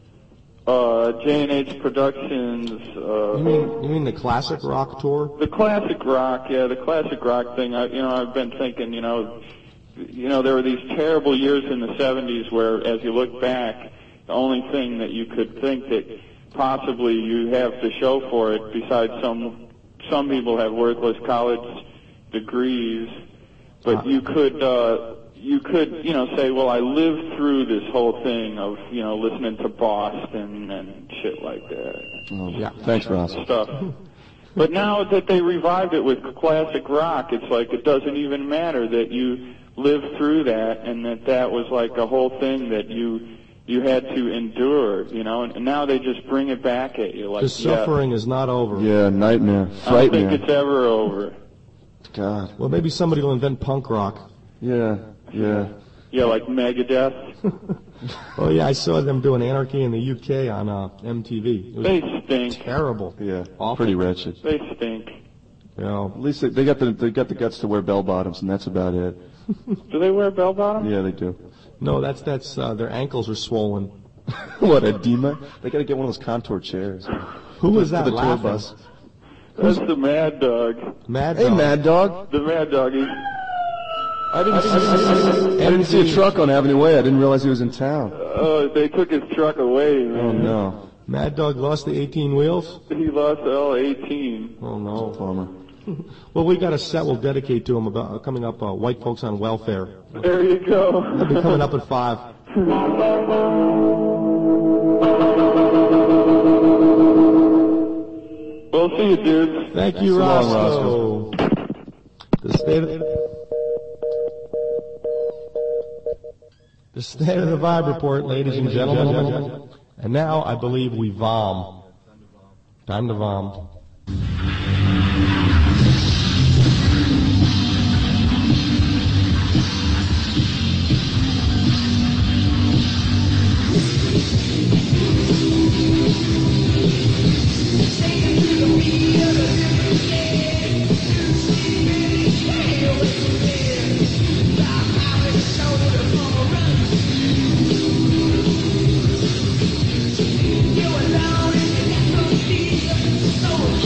J&H Productions. You mean the classic rock tour? The classic rock, yeah, the classic rock thing. I've been thinking, there were these terrible years in the 70s where, as you look back, the only thing that you could think that possibly you have to show for it, besides some people have worthless college degrees, but you could, say, well, I lived through this whole thing of, listening to Boston and shit like that. Oh, yeah. Thanks, Ross. Stuff. But now that they revived it with classic rock, it's like it doesn't even matter that you lived through that and that was like a whole thing that you had to endure, and now they just bring it back at you. Like, the suffering is not over. Yeah, nightmare. I don't think it's ever over. God. Well, maybe somebody will invent punk rock. Yeah. Yeah, like Megadeth. Oh, yeah, I saw them doing Anarchy in the UK on MTV. It was They stink. Terrible. Yeah, awful. Pretty wretched. They stink. Yeah. At least they got the guts to wear bell bottoms, and that's about it. Do they wear bell bottoms? Yeah, they do. No, that's their ankles are swollen. What, edema? They got to get one of those contour chairs. Who was that for the tour laughing? bus? That's the Mad Dog. Mad Hey, Dog. Mad Dog. The Mad Dog. I didn't see a truck on Avenue Way. I didn't realize he was in town. Oh, they took his truck away, man. Oh, no. Mad Dog lost the 18 wheels? He lost all 18. Oh, no. Bummer. Well, we got a set we'll dedicate to him about coming up, White Folks on Welfare. There you go. That'll be coming up at 5. Well, see you, dudes. Thank you, So long, Roscoe. The state of the Vibe Report, ladies and gentlemen. And now I believe we vom. Time to vom. You alone and you got no feel. So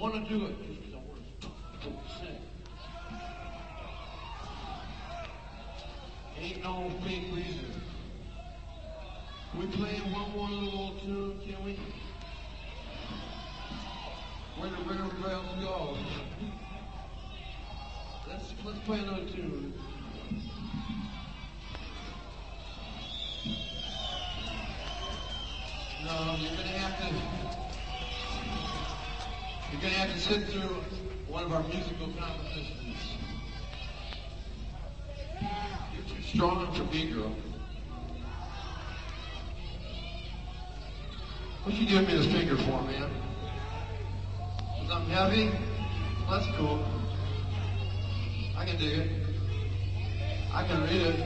want to do it just because I want to sing. Ain't no fake reason. We play one more little old tune, can we? Where the river rails go. Let's play another tune. No, you're gonna have to sit through one of our musical competitions. You're too strong for me, girl. What you giving me this finger for, man? Because I'm heavy? That's cool. I can dig it. I can read it.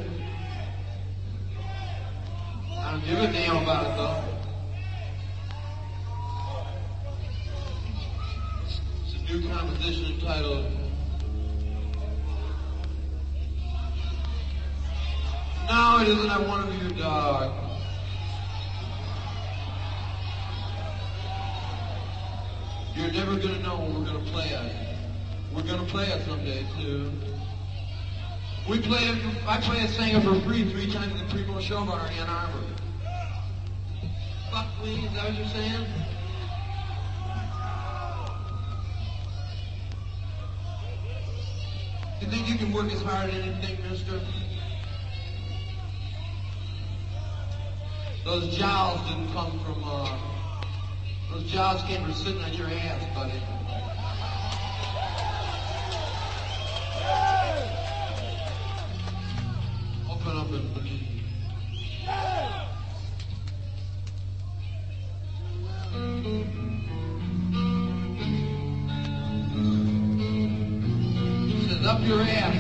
I don't give a damn about it, though. It's a new composition entitled No, it isn't. I want to be your dog. You're never going to know when we're going to play it. We're going to play it someday, too. I play a singer for free 3 times in the Primo Showbar in Ann Arbor. Fuck me, is that what you're saying? You think you can work as hard as anything, mister? Those jowls didn't come from, those jowls came from sitting on your ass, buddy. Open up and believe. It says up your ass.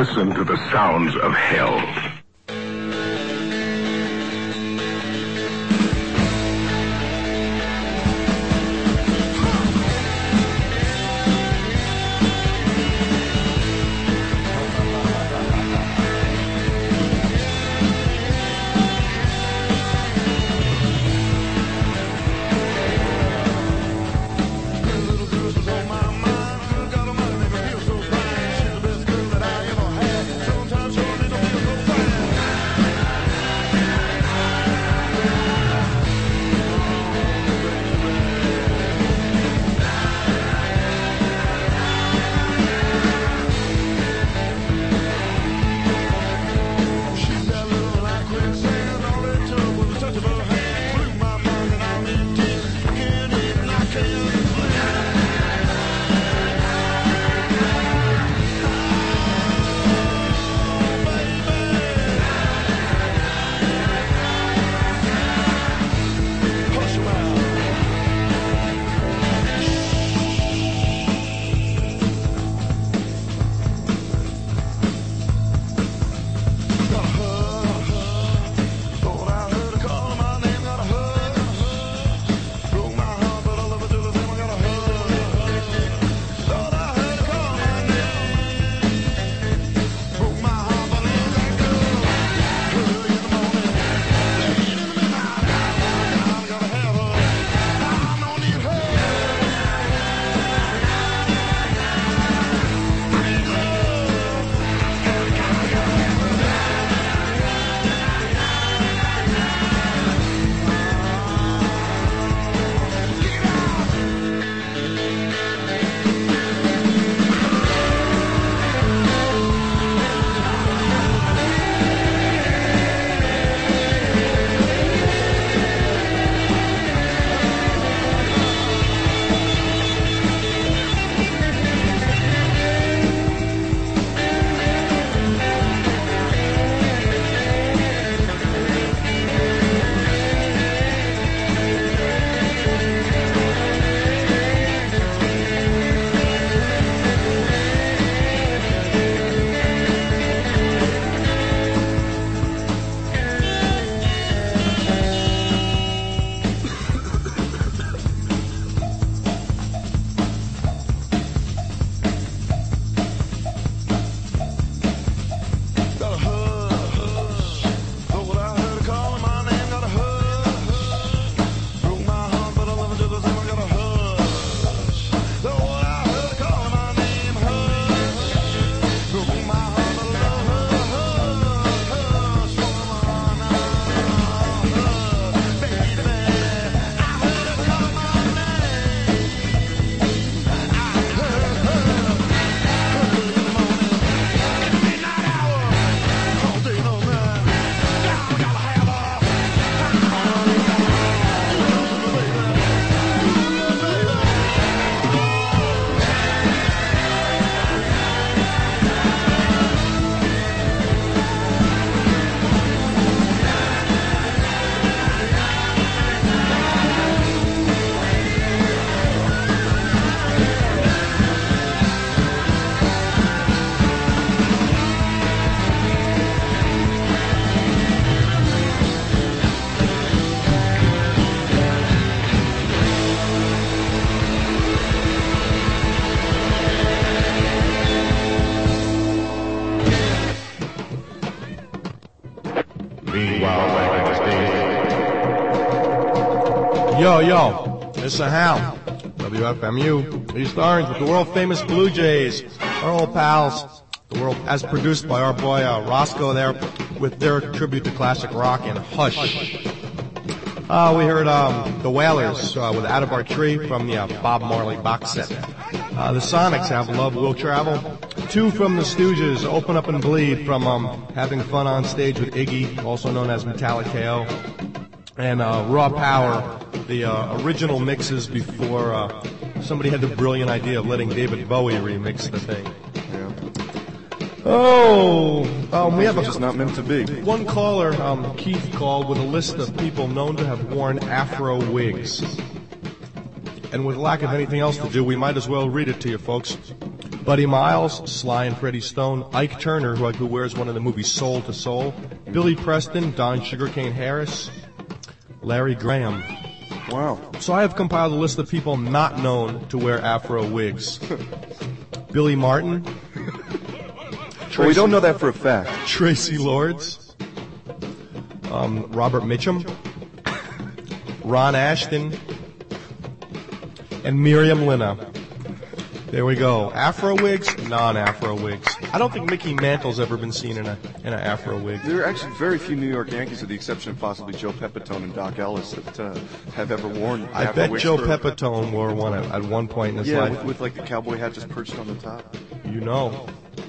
listen to the sounds of hell. Yo, it's a Hal. WFMU, East Orange with the world-famous Blue Jays. Our old pals. The world, as produced by our boy Roscoe there, with their tribute to classic rock and Hush. We heard the Wailers with Out of Our Tree from the Bob Marley box set. The Sonics have Love Will Travel. Two from the Stooges, Open Up and Bleed from Having Fun on Stage with Iggy, also known as Metallic KO. And Raw Power, the original mixes before somebody had the brilliant idea of letting David Bowie remix the thing. We have just not meant to be. One caller, Keith, called with a list of people known to have worn afro wigs. And with lack of anything else to do, we might as well read it to you, folks. Buddy Miles, Sly and Freddie Stone, Ike Turner, who wears one of the movies Soul to Soul, Billy Preston, Don Sugarcane Harris, Larry Graham. Wow. So I have compiled a list of people not known to wear afro wigs. Billy Martin. Well, we don't know that for a fact. Tracy Lords. Robert Mitchum. Ron Ashton. And Miriam Lina. There we go. Afro wigs, non-afro wigs. I don't think Mickey Mantle's ever been seen in an afro wig. There are actually very few New York Yankees, with the exception of possibly Joe Pepitone and Doc Ellis, that have ever worn afro wigs. I bet Joe Pepitone wore one at one point in his life. Yeah, with like the cowboy hat just perched on the top. You know.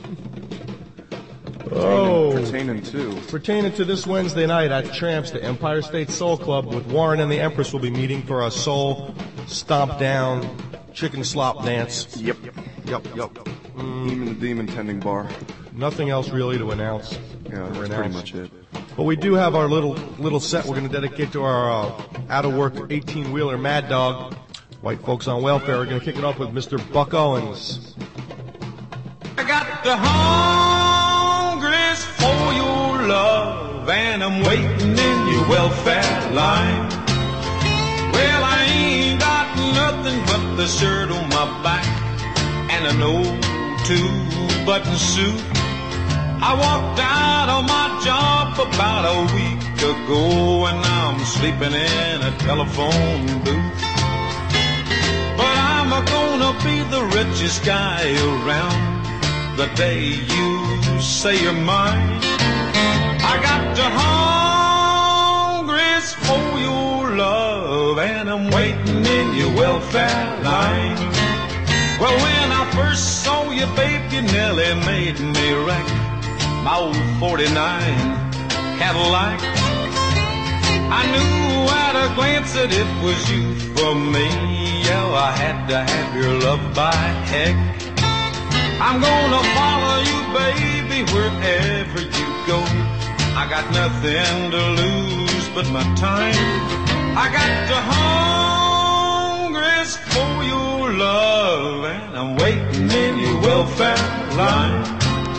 Pertaining to this Wednesday night at Tramps, the Empire State Soul Club, with Warren and the Empress will be meeting for a soul stomp down chicken slop dance. Yep. Even the Demon Tending Bar. Nothing else really to announce. Yeah, that's pretty much it. But we do have our little set we're going to dedicate to our out-of-work 18-wheeler Mad Dog. White folks on welfare are going to kick it off with Mr. Buck Owens. I got the hungers for your love, and I'm waiting in your welfare line. Well, I ain't got nothing but the shirt on my back and an old two-button suit. I walked out on my job about a week ago, and I'm sleeping in a telephone booth. But I'm gonna be the richest guy around the day you say you're mine. I got the hungers for your love, and I'm waiting in your welfare line. Well, when I first saw you, babe, you nearly made me wreck my old 49 Cadillac. I knew at a glance that it was you for me. Yeah, I had to have your love by heck. I'm gonna follow you, baby, wherever you go. I got nothing to lose but my time. I got the hungers for your love, and I'm waiting in your welfare line.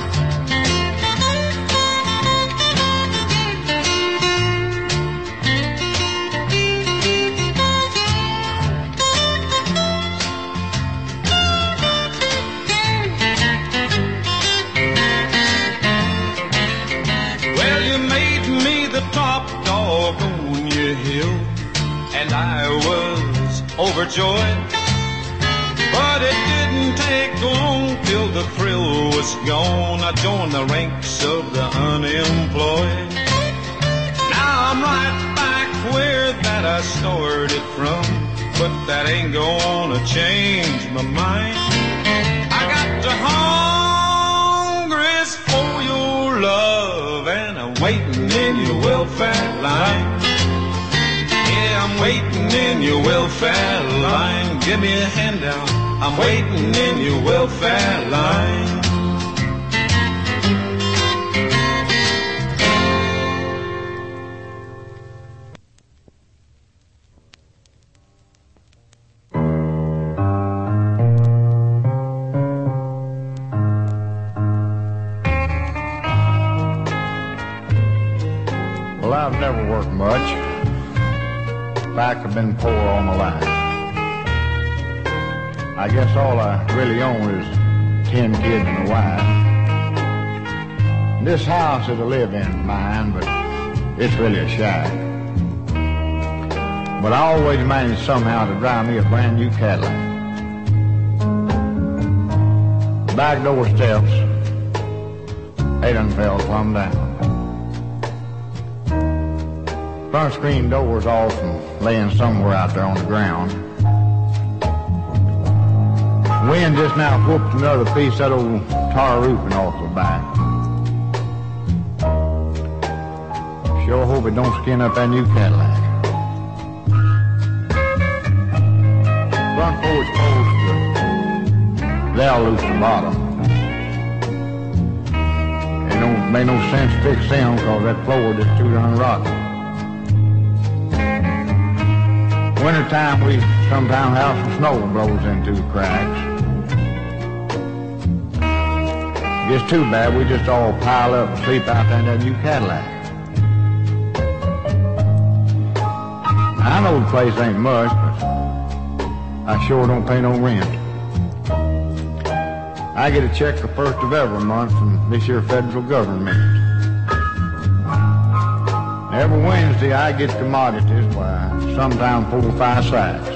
And I was overjoyed, but it didn't take long till the thrill was gone. I joined the ranks of the unemployed. Now I'm right back where that I started from, but that ain't gonna change my mind. I got the hungers for your love, and I'm waiting in your welfare line. I'm waiting in your welfare line. Give me a handout. I'm waiting in your welfare line. Well, I've never worked much. In fact, I've been poor all my life. I guess all I really own is 10 kids and a wife. This house that I live in is mine, but it's really a shack. But I always manage somehow to drive me a brand new Cadillac. Back door steps, they done fell plumb down. Front screen door's off and laying somewhere out there on the ground. Wind just now whooped another piece of that old tar roofing off the back. Sure hope it don't skin up that new Cadillac. Front porch post, they'll loose the bottom. It don't make no sense to fix them, cause that floor just too darn rotten. Wintertime, we sometimes have some snow blows into the cracks. Gets too bad, we just all pile up and sleep out there in that new Cadillac. I know the place ain't much, but I sure don't pay no rent. I get a check the first of every month from this here federal government. Every Wednesday I get commodities, sometimes 4 or 5 sacks.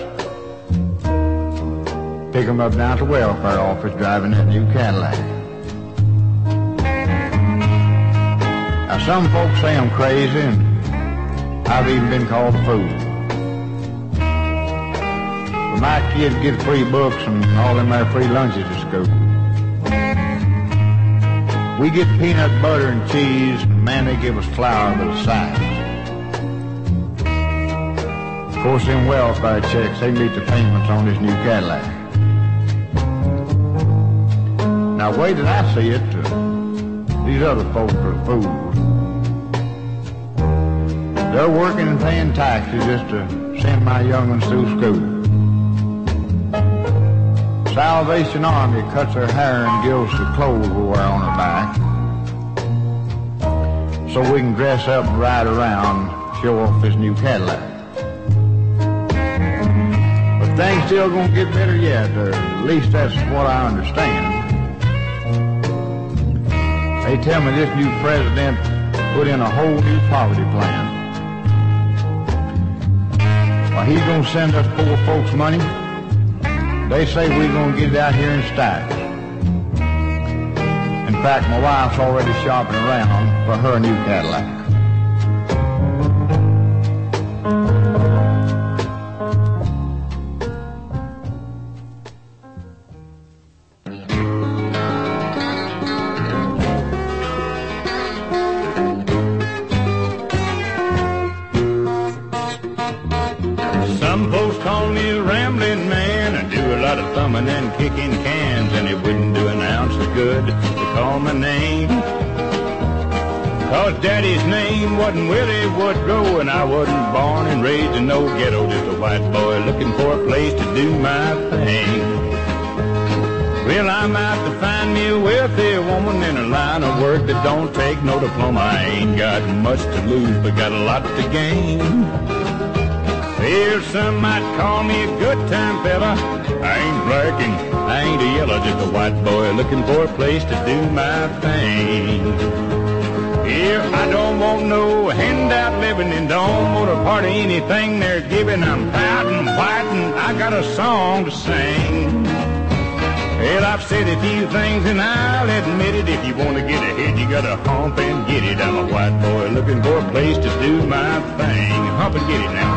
Pick them up down to the welfare office driving that new Cadillac. Now some folks say I'm crazy, and I've even been called a fool. But my kids get free books and all them there free lunches at school. We get peanut butter and cheese, and man, they give us flour with a size. Of course, them welfare checks, they meet the payments on this new Cadillac. Now, the way that I see it, these other folks are fools. They're working and paying taxes just to send my young ones through school. Salvation Army cuts her hair and gives the clothes we wear on her back, so we can dress up and ride around, show off this new Cadillac. But things still gonna get better yet, or at least that's what I understand. They tell me this new president put in a whole new poverty plan. Well, he's gonna send us poor folks money. They say we're going to get it out here in stacks. In fact, my wife's already shopping around for her new Cadillac. Some folks call me a rambling man. I do a lot of thumbing and kicking cans, and it wouldn't do an ounce of good to call my name. Cause Daddy's name wasn't Willie Woodrow, and I wasn't born and raised in no ghetto, just a white boy looking for a place to do my thing. Well, I'm out to find me a wealthy woman in a line of work that don't take no diploma. I ain't got much to lose, but got a lot to gain. Well, some might call me a good time fella. I ain't black and I ain't a yellow, just a white boy looking for a place to do my thing. Yeah, I don't want no handout living and don't want a part of anything they're giving. I'm proud and white and I got a song to sing. Well, I've said a few things and I'll admit it. If you want to get ahead, you gotta hump and get it. I'm a white boy looking for a place to do my thing. Hump and get it now.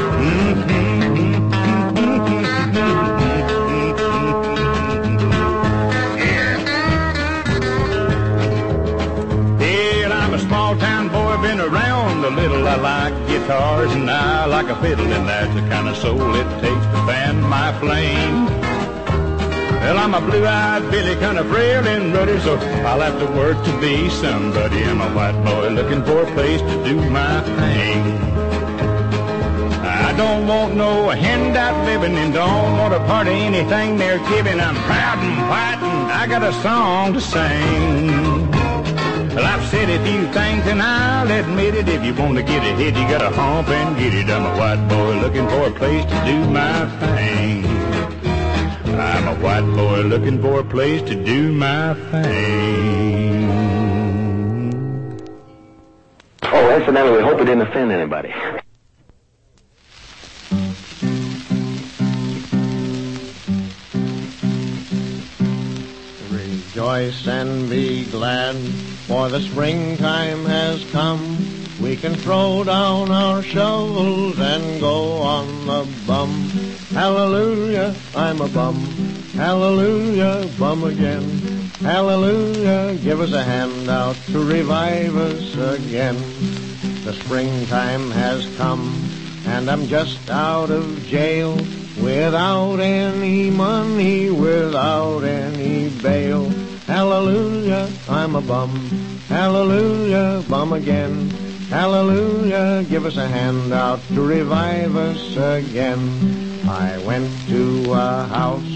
Well, I'm a small town boy, been around a little. I like guitars and I like a fiddle, and that's the kind of soul it takes to fan my flame. Well, I'm a blue-eyed Billy, kind of frail and ruddy, so I'll have to work to be somebody. I'm a white boy looking for a place to do my thing. I don't want no handout living and don't want a part of anything they're giving. I'm proud and white and I got a song to sing. Well, I've said a few things and I'll admit it. If you want to get ahead, you gotta hump and get it. I'm a white boy looking for a place to do my thing. I'm a white boy looking for a place to do my thing. Oh, incidentally, we hope it didn't offend anybody. Rejoice and be glad, for the springtime has come. We can throw down our shovels and go on the bum. Hallelujah, I'm a bum. Hallelujah, bum again. Hallelujah, give us a handout to revive us again. The springtime has come, and I'm just out of jail, without any money, without any bail. Hallelujah, I'm a bum. Hallelujah, bum again. Hallelujah, give us a handout to revive us again. I went to a house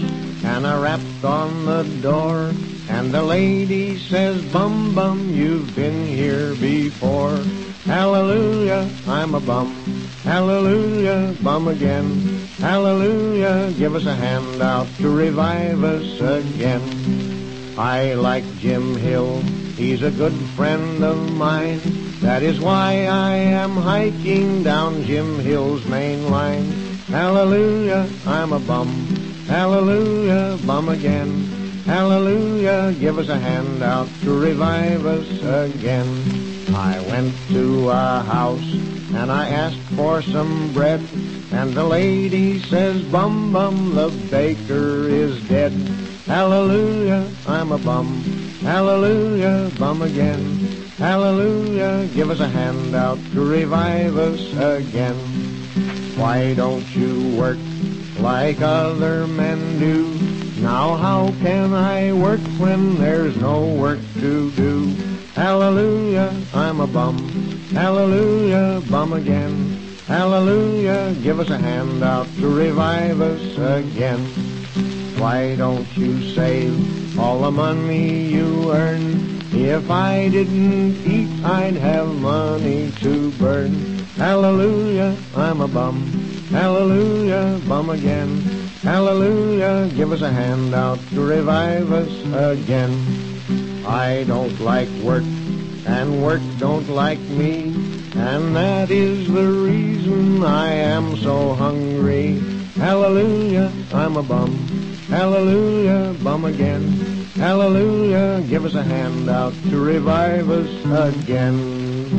and I rapped on the door, and the lady says, bum, bum, you've been here before. Hallelujah, I'm a bum. Hallelujah, bum again. Hallelujah, give us a hand out to revive us again. I like Jim Hill, he's a good friend of mine. That is why I am hiking down Jim Hill's main line. Hallelujah, I'm a bum. Hallelujah, bum again. Hallelujah, give us a hand out to revive us again. I went to a house and I asked for some bread, and the lady says, bum, bum, the baker is dead. Hallelujah, I'm a bum. Hallelujah, bum again. Hallelujah, give us a hand out to revive us again. Why don't you work like other men do? Now how can I work when there's no work to do? Hallelujah, I'm a bum. Hallelujah, bum again. Hallelujah, give us a hand out to revive us again. Why don't you save all the money you earn? If I didn't eat, I'd have money to burn. Hallelujah, I'm a bum. Hallelujah, bum again. Hallelujah, give us a hand out to revive us again. I don't like work, and work don't like me, and that is the reason I am so hungry. Hallelujah, I'm a bum. Hallelujah, bum again. Hallelujah, give us a hand out to revive us again.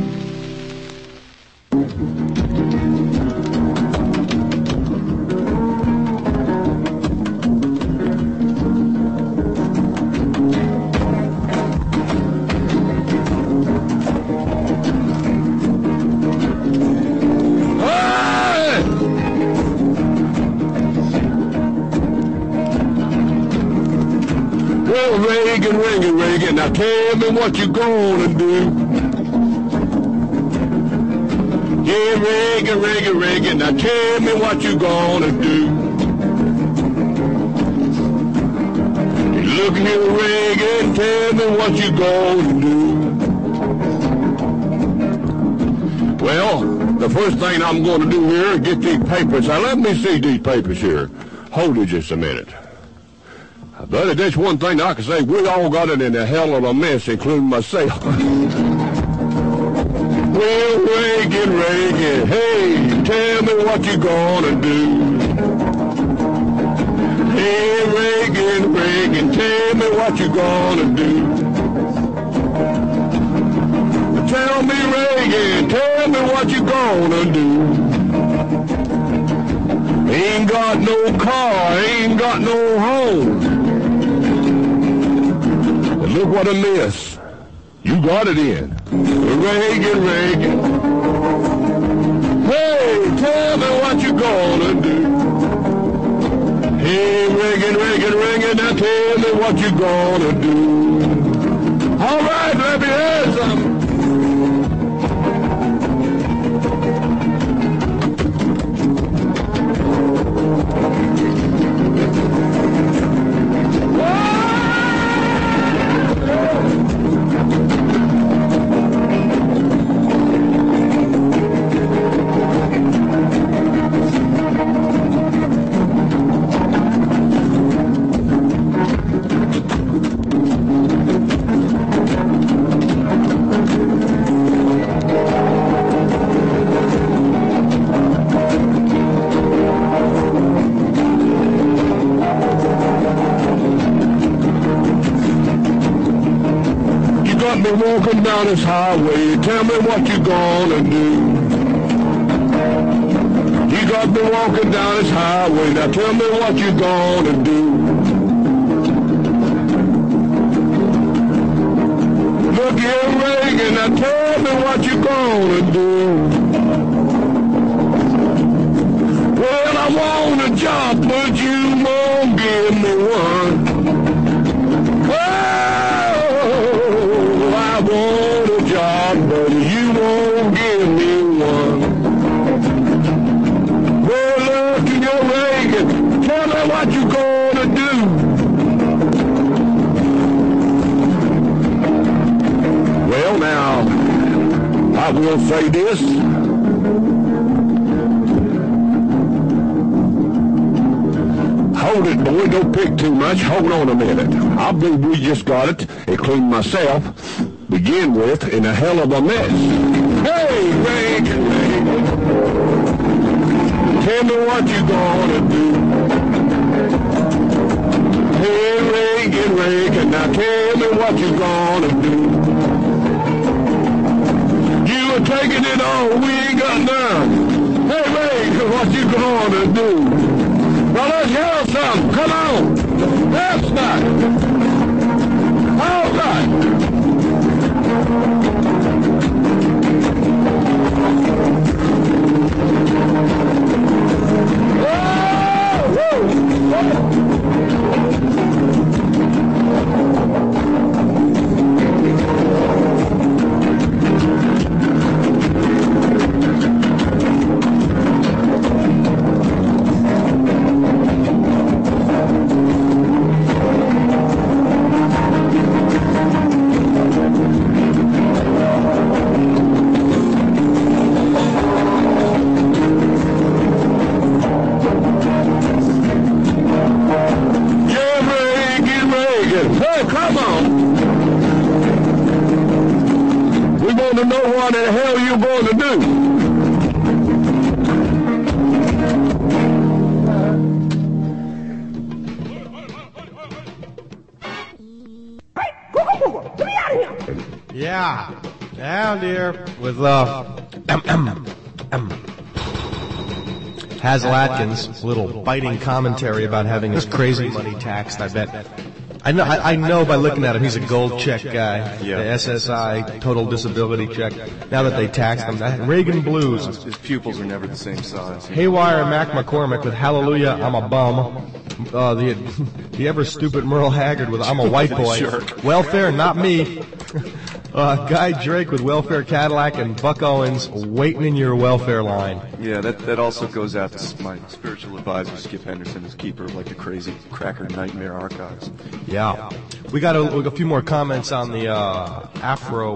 Reagan, now tell me what you gonna do. Yeah, Reagan, now tell me what you gonna do. Look here, Reagan, tell me what you gonna do. Well, the first thing I'm gonna do here is get these papers. Now let me see these papers here. Hold it just a minute. But that's one thing I can say, we all got it in a hell of a mess, including myself. Well, Reagan, hey, tell me what you gonna do. Hey, Reagan, tell me what you gonna do. Tell me, Reagan, tell me what you gonna do. Ain't got no car, ain't got no home. Look what a mess. You got it in. Reagan. Hey, tell me what you gonna do. Hey, Reagan, now tell me what you gonna do. All right, let me hear something. Walking down this highway, tell me what you gonna do. You got me walking down this highway, now tell me what you gonna do. Look here, Reagan, now tell me what you gonna do. Well, I want a job, but you won't give me one. I want a job, but you won't give me one. Well, look, you're Reagan, tell me what you gonna do. I will say this. Hold it, boy. Don't pick too much. Hold on a minute. I believe we just got it, including myself, begin with, in a hell of a mess. Hey, Reagan, Reagan. Tell me what you gonna do. Hey, Reagan, Reagan. Now tell me what you gonna do. You are taking it on. We ain't got none. Hey, Reagan, what you gonna do? Well, let's hear some. Come on. That's not. All right. Whoa, whoa. To know what the hell you're going to do. Hey, Cuckoo, get me out of here. Yeah, down here with Hazel Atkins, little biting commentary about having his crazy money taxed. I bet. I know by looking at him, he's a gold check guy. Yeah. The SSI, total disability check. Now that they taxed him, that Reagan Blues. His pupils are never the same size. Haywire and Mac McCormick with Hallelujah, I'm a Bum. The ever stupid Merle Haggard with I'm a White Boy. Sure. Welfare, not me. Guy Drake with Welfare Cadillac and Buck Owens waiting in your welfare line. Yeah, that also goes out to my spiritual advisor, Skip Henderson, who's keeper of like the crazy cracker nightmare archives. Yeah. We got a few more comments on the Afro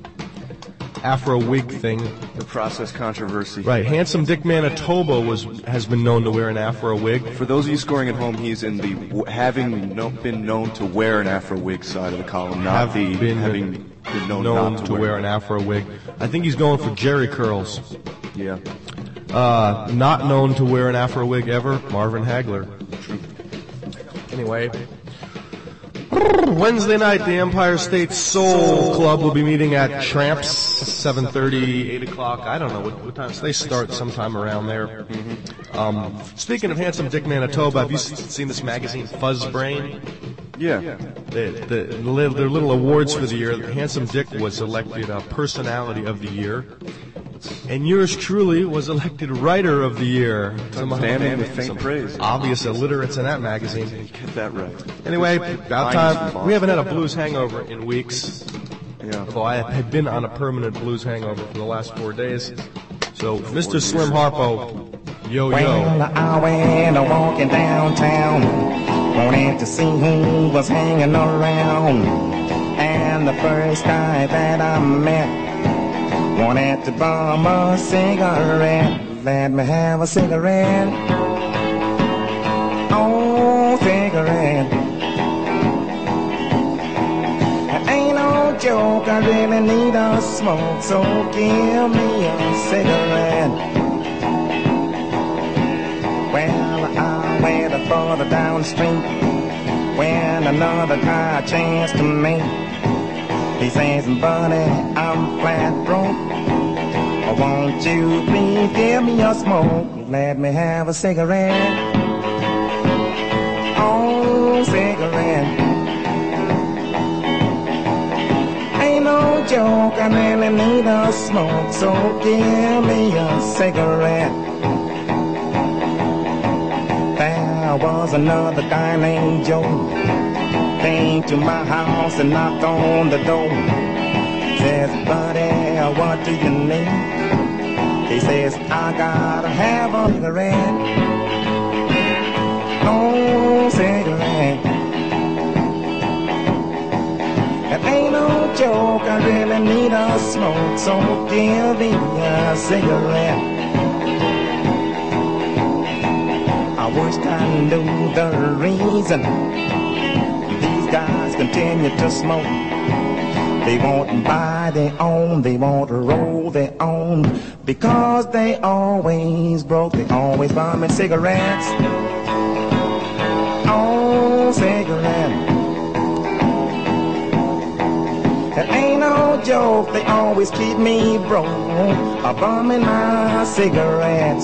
wig thing. The process controversy. Right. Handsome Dick Manitoba has been known to wear an Afro wig. For those of you scoring at home, he's in the been known to wear an Afro wig side of the column, not having been known not to wear an Afro wig. I think he's going for Jerry curls. Yeah. Not known to wear an Afro wig ever, Marvin Hagler. True. Anyway. Wednesday night, the Empire State Soul Club will be meeting at Tramps, 7:30, 8 o'clock. I don't know what time. So they start sometime around there. Speaking of Handsome Dick Manitoba, have you seen this magazine, Fuzzbrain? Yeah. Their little awards for the year. Handsome Dick was elected Personality of the Year. And yours truly was elected Writer of the Year. Damning with faint praise. Obvious illiterates in that magazine. Get that right. Anyway, about time. We haven't had a blues hangover in weeks. Yeah. Although I had been on a permanent blues hangover for the last 4 days. So, Mr. Slim Harpo, yo. Well, I went walking downtown, wanted to see who was hanging around. And the first guy that I met wanted to bum a cigarette. Let me have a cigarette. Oh, cigarette. It ain't no joke, I really need a smoke, so give me a cigarette. Well, I went further down the street when another guy chanced to meet. He says, buddy, I'm flat broke. Won't you please give me a smoke? Let me have a cigarette. Oh, cigarette. Ain't no joke, I really need a smoke, so give me a cigarette. There was another guy named Joe. Came to my house and knocked on the door. Says, buddy, what do you need? He says, I gotta have a cigarette. Oh, cigarette. It ain't no joke, I really need a smoke, so give me a cigarette. I wish I knew the reason these guys continue to smoke. They won't buy their own, they won't roll their own, because they always broke, they always bumming cigarettes. Oh, cigarettes. It ain't no joke, they always keep me broke, bumming my cigarettes.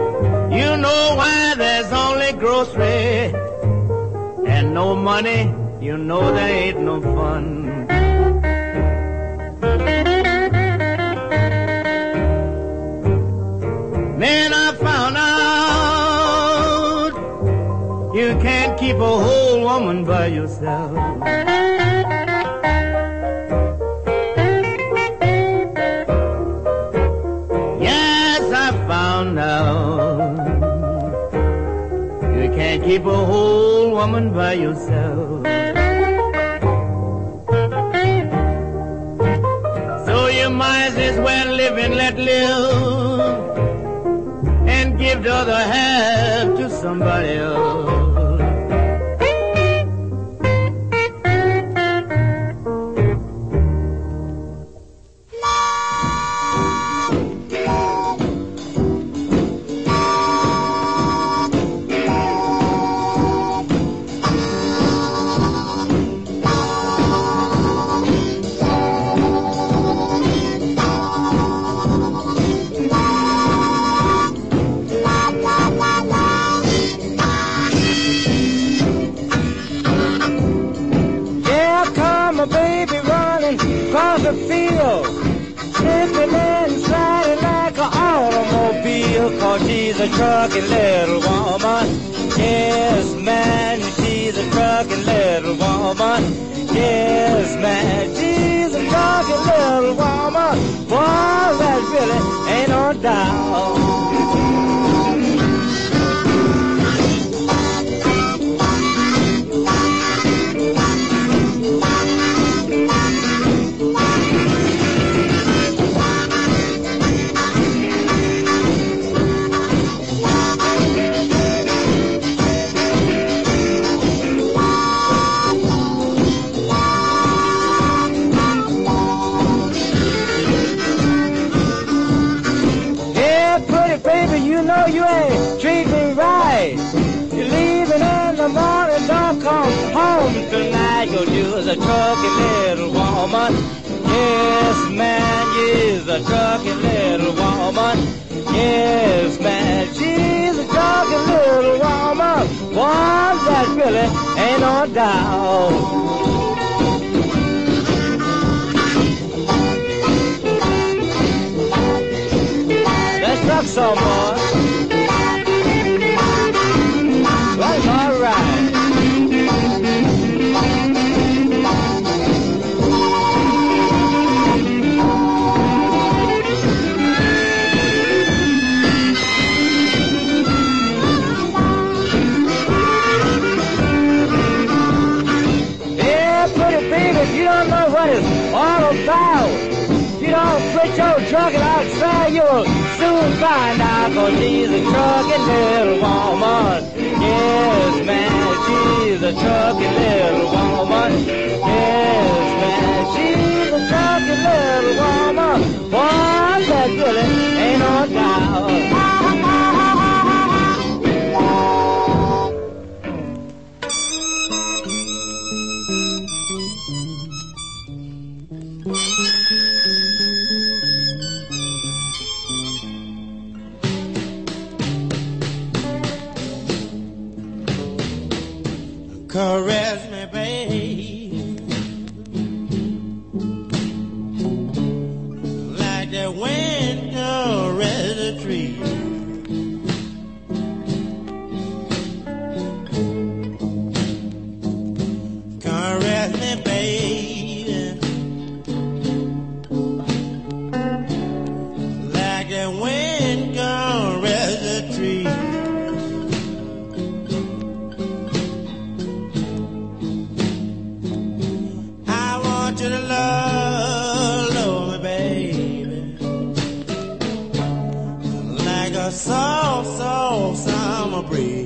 Grocery and no money you know there ain't no fun. Then I found out you can't keep a whole woman by yourself. Yes, I found out you can't keep a whole woman by yourself. So you might as well live and let live, and give the other half to somebody else. The field, slipping and sliding like an automobile, 'cause she's a trucking little woman. Yes, man, she's a trucking little woman. Yes, man, she's a trucking little woman. Boy, that really ain't no doubt. You ain't treating me right. You're leaving in the morning, don't come home tonight. You're a trucking little woman. Yes, man, you're a trucking little woman. Yes, man, she's a trucking little woman. One that really ain't no doubt. Let's rock some more. Well, all right. Yeah, pretty baby, you don't know what it's all about. You don't quit your trucking outside, you'll soon find out, 'cause she's a trucking little woman. Yes, man, she's a trucking little woman. Yes, man, she's a trucking little woman. One that really ain't no doubt. Caress me, babe, like the wind caress the tree. Caress me, babe, like the wind caress the tree. To the love me, baby, like a soft, soft summer breeze.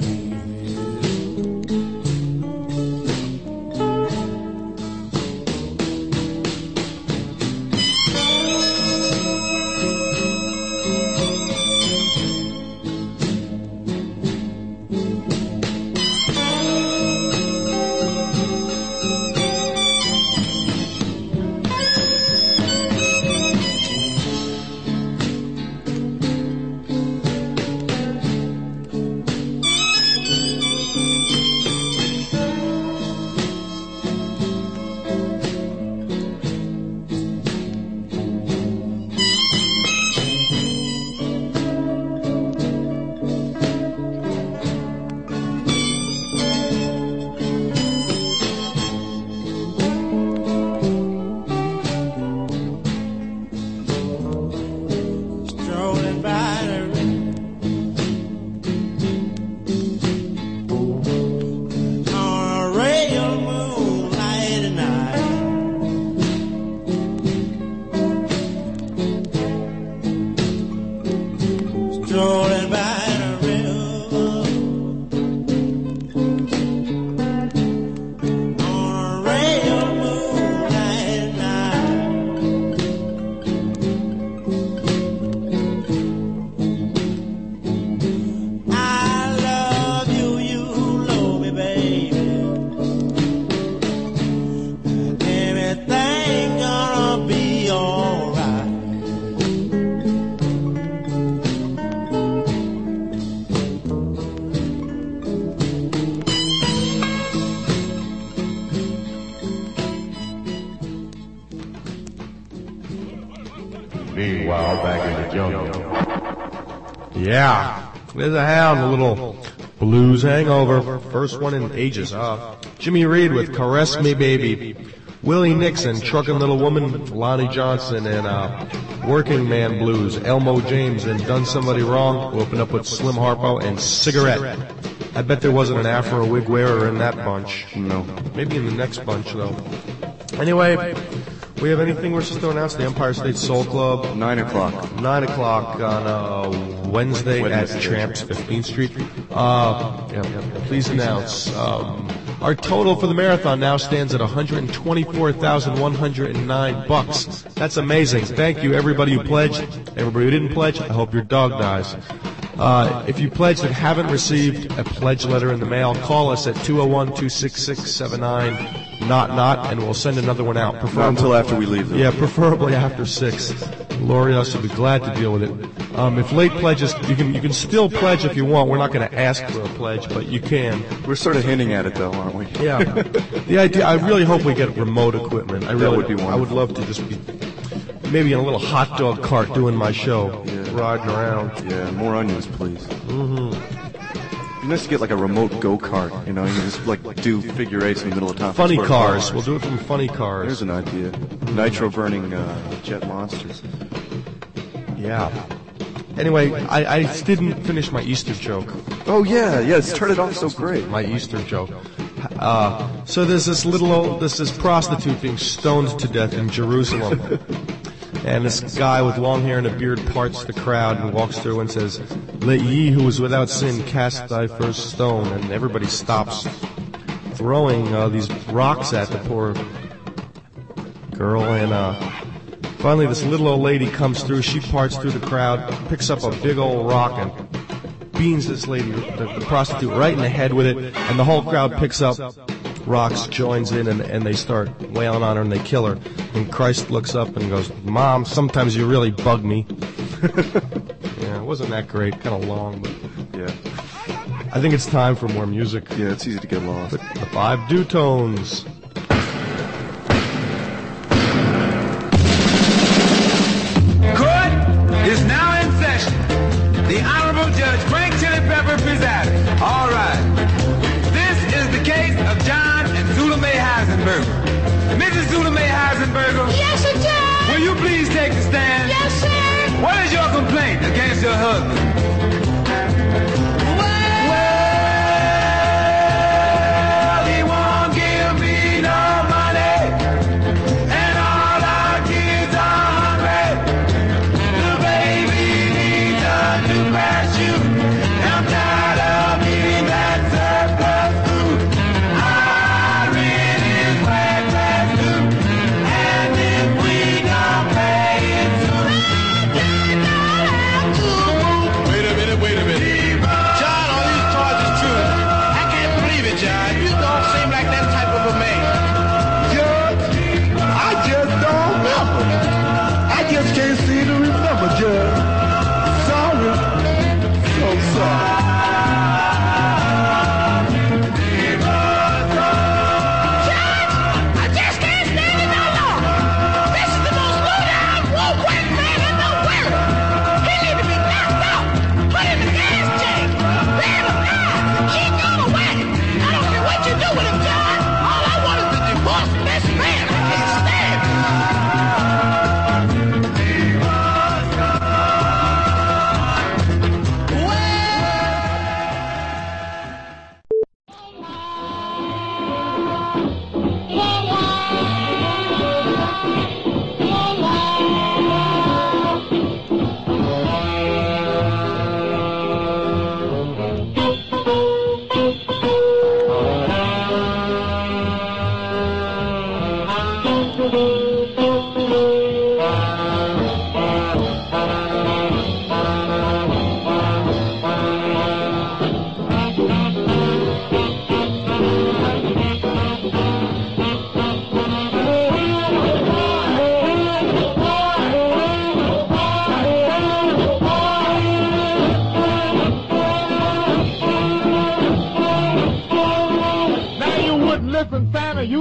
Meanwhile, back in the jungle. Yeah. There's a hound, a little blues hangover. First one in ages. Jimmy Reed with Caress Me Baby. Willie Nixon, Truckin' Little Woman, Lonnie Johnson, and Working Man Blues. Elmo James and Done Somebody Wrong. We'll open up with Slim Harpo and Cigarette. I bet there wasn't an Afro wig wearer in that bunch. No. Maybe in the next bunch, though. Anyway, we have anything we're supposed to announce? The Empire State Soul Club. 9 o'clock. 9 o'clock on Wednesday at Tramps 15th Street. Please announce. Our total for the marathon now stands at $124,109. That's amazing. Thank you, everybody who pledged. Everybody who didn't pledge, I hope your dog dies. If you pledged and haven't received a pledge letter in the mail, call us at 201-266-79 and we'll send another one out. Not until after we leave. Yeah, preferably after 6. Lori us will be glad to deal with it. If late pledges, you can still pledge if you want. We're not going to ask for a pledge, but you can. We're sort of hinting at it, though, aren't we? Yeah. The idea. I really hope we get remote equipment. That would be wonderful. I would love to just be maybe in a little hot dog cart doing my show, riding around. Yeah, more onions, please. Mm-hmm. It'd be nice to get like a remote go-kart, you know, you just like do figure eights in the middle of town. Funny cars. We'll do it from funny cars. There's an idea. Nitro-burning jet monsters. Yeah. Anyway, I didn't finish my Easter joke. Oh, yeah, it started off so great. My Easter joke. So there's this this prostitute being stoned to death in Jerusalem. And this guy with long hair and a beard parts the crowd and walks through and says, "Let ye who is without sin cast thy first stone." And everybody stops throwing these rocks at the poor girl. And finally this little old lady comes through. She parts through the crowd, picks up a big old rock and beans this lady, the prostitute, right in the head with it. And the whole crowd picks up rocks, joins in, and they start wailing on her and they kill her. And Christ looks up and goes, "Mom, sometimes you really bug me." Yeah, it wasn't that great. Kind of long, but yeah. I think it's time for more music. Yeah, it's easy to get lost. The 5 Dutones. Court is now in session. The Honorable Judge Frank Chili Pepper presiding. All right. This is the case of John and Zula Mae Heisenberger. Mrs. Zula Mae Heisenberger. Yes, sir, Judge. Will you please take the stand? Yes, sir. What is your complaint against your husband? Well, he won't give me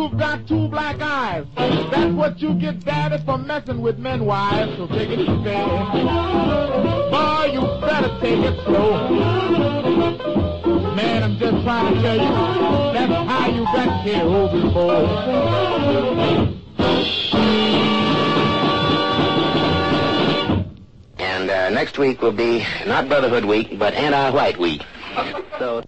you've got two black eyes. That's what you get, daddy, for messing with men wives. So take it easy. Boy, you better take it slow. Man, I'm just trying to tell you, that's how you got killed before. And next week will be not Brotherhood Week, but Anti-White Week. So,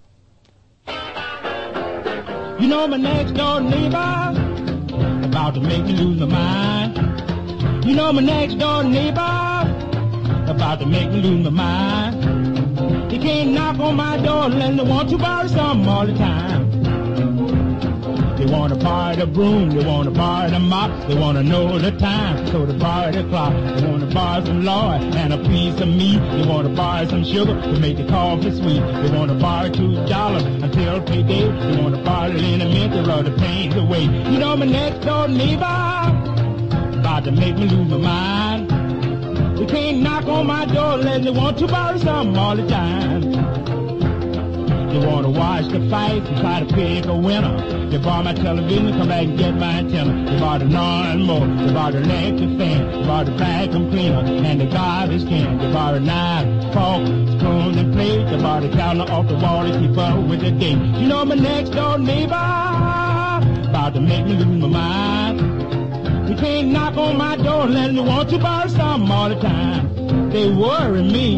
you know my next door neighbor about to make me lose my mind. You know my next door neighbor about to make me lose my mind. They can't knock on my door unless they want to borrow something all the time. They want to borrow the broom, they want to borrow the mop, they want to know the time, so they borrow the clock. They want to borrow some lard and a piece of meat. They want to borrow some sugar to make the coffee sweet. They want to borrow $2 until payday. They want to borrow it in a mint to run the pains away. You know my next door neighbor about to make me lose my mind. They can't knock on my door unless they want to borrow something all the time. They want to watch the fights and try to pick a winner. They borrow my television, come back and get my antenna. They bought a lawnmower, they bought an electric fan, they bought a vacuum cleaner and a garbage can. They bought a knife, fork, spoon, and plate. They bought a calendar off the wall to keep up with the date. You know my next door neighbor about to make me lose my mind. You can't knock on my door unless they want to borrow something all the time. They worry me.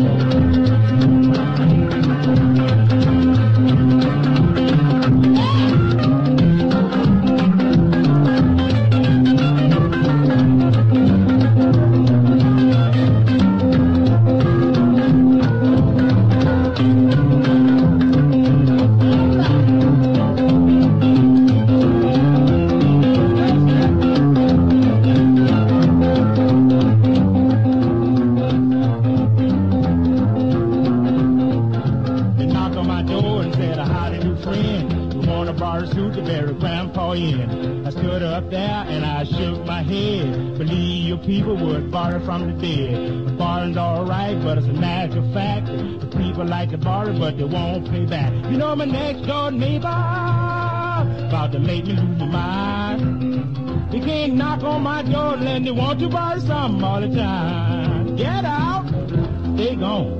From the dead. Borrowing's alright, but it's a natural fact. The people like to borrow, but they won't pay back. You know my next door neighbor about to make me lose my mind. They can't knock on my door unless they want to borrow something all the time. Get out, they gone.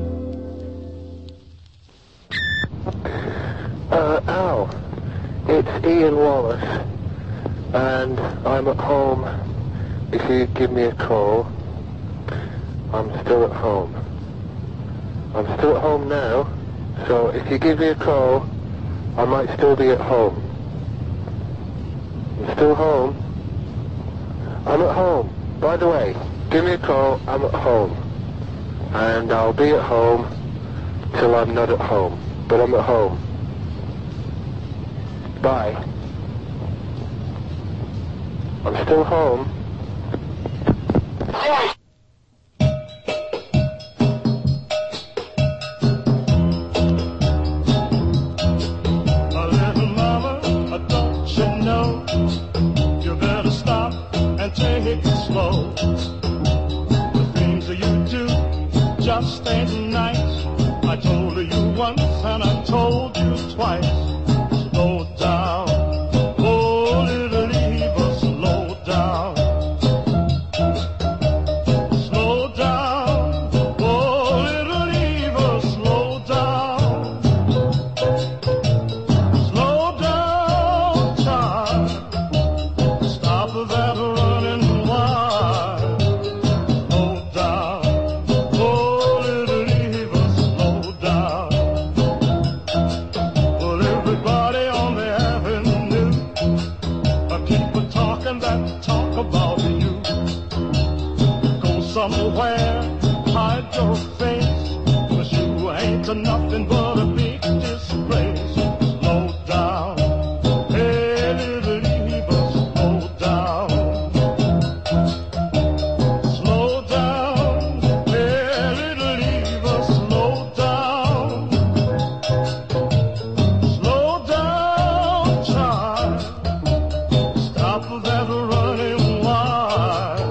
Al, it's Ian Wallace, and I'm at home. If you give me a call, I'm still at home. I'm still at home now, so if you give me a call, I might still be at home. I'm still home. I'm at home. By the way, give me a call, I'm at home. And I'll be at home till I'm not at home. But I'm at home. Bye. I'm still home. Just ain't nice. I told you once and I told you twice. Slow down, oh little Eva, slow down. Slow down, oh little Eva, slow down. Slow down, child. Stop that running wild. Slow down. Somewhere, hide your face, 'cause you ain't nothing but a big disgrace. Slow down, hey little Eva, slow down. Slow down, hey little Eva, slow down. Slow down, child, stop that running wild.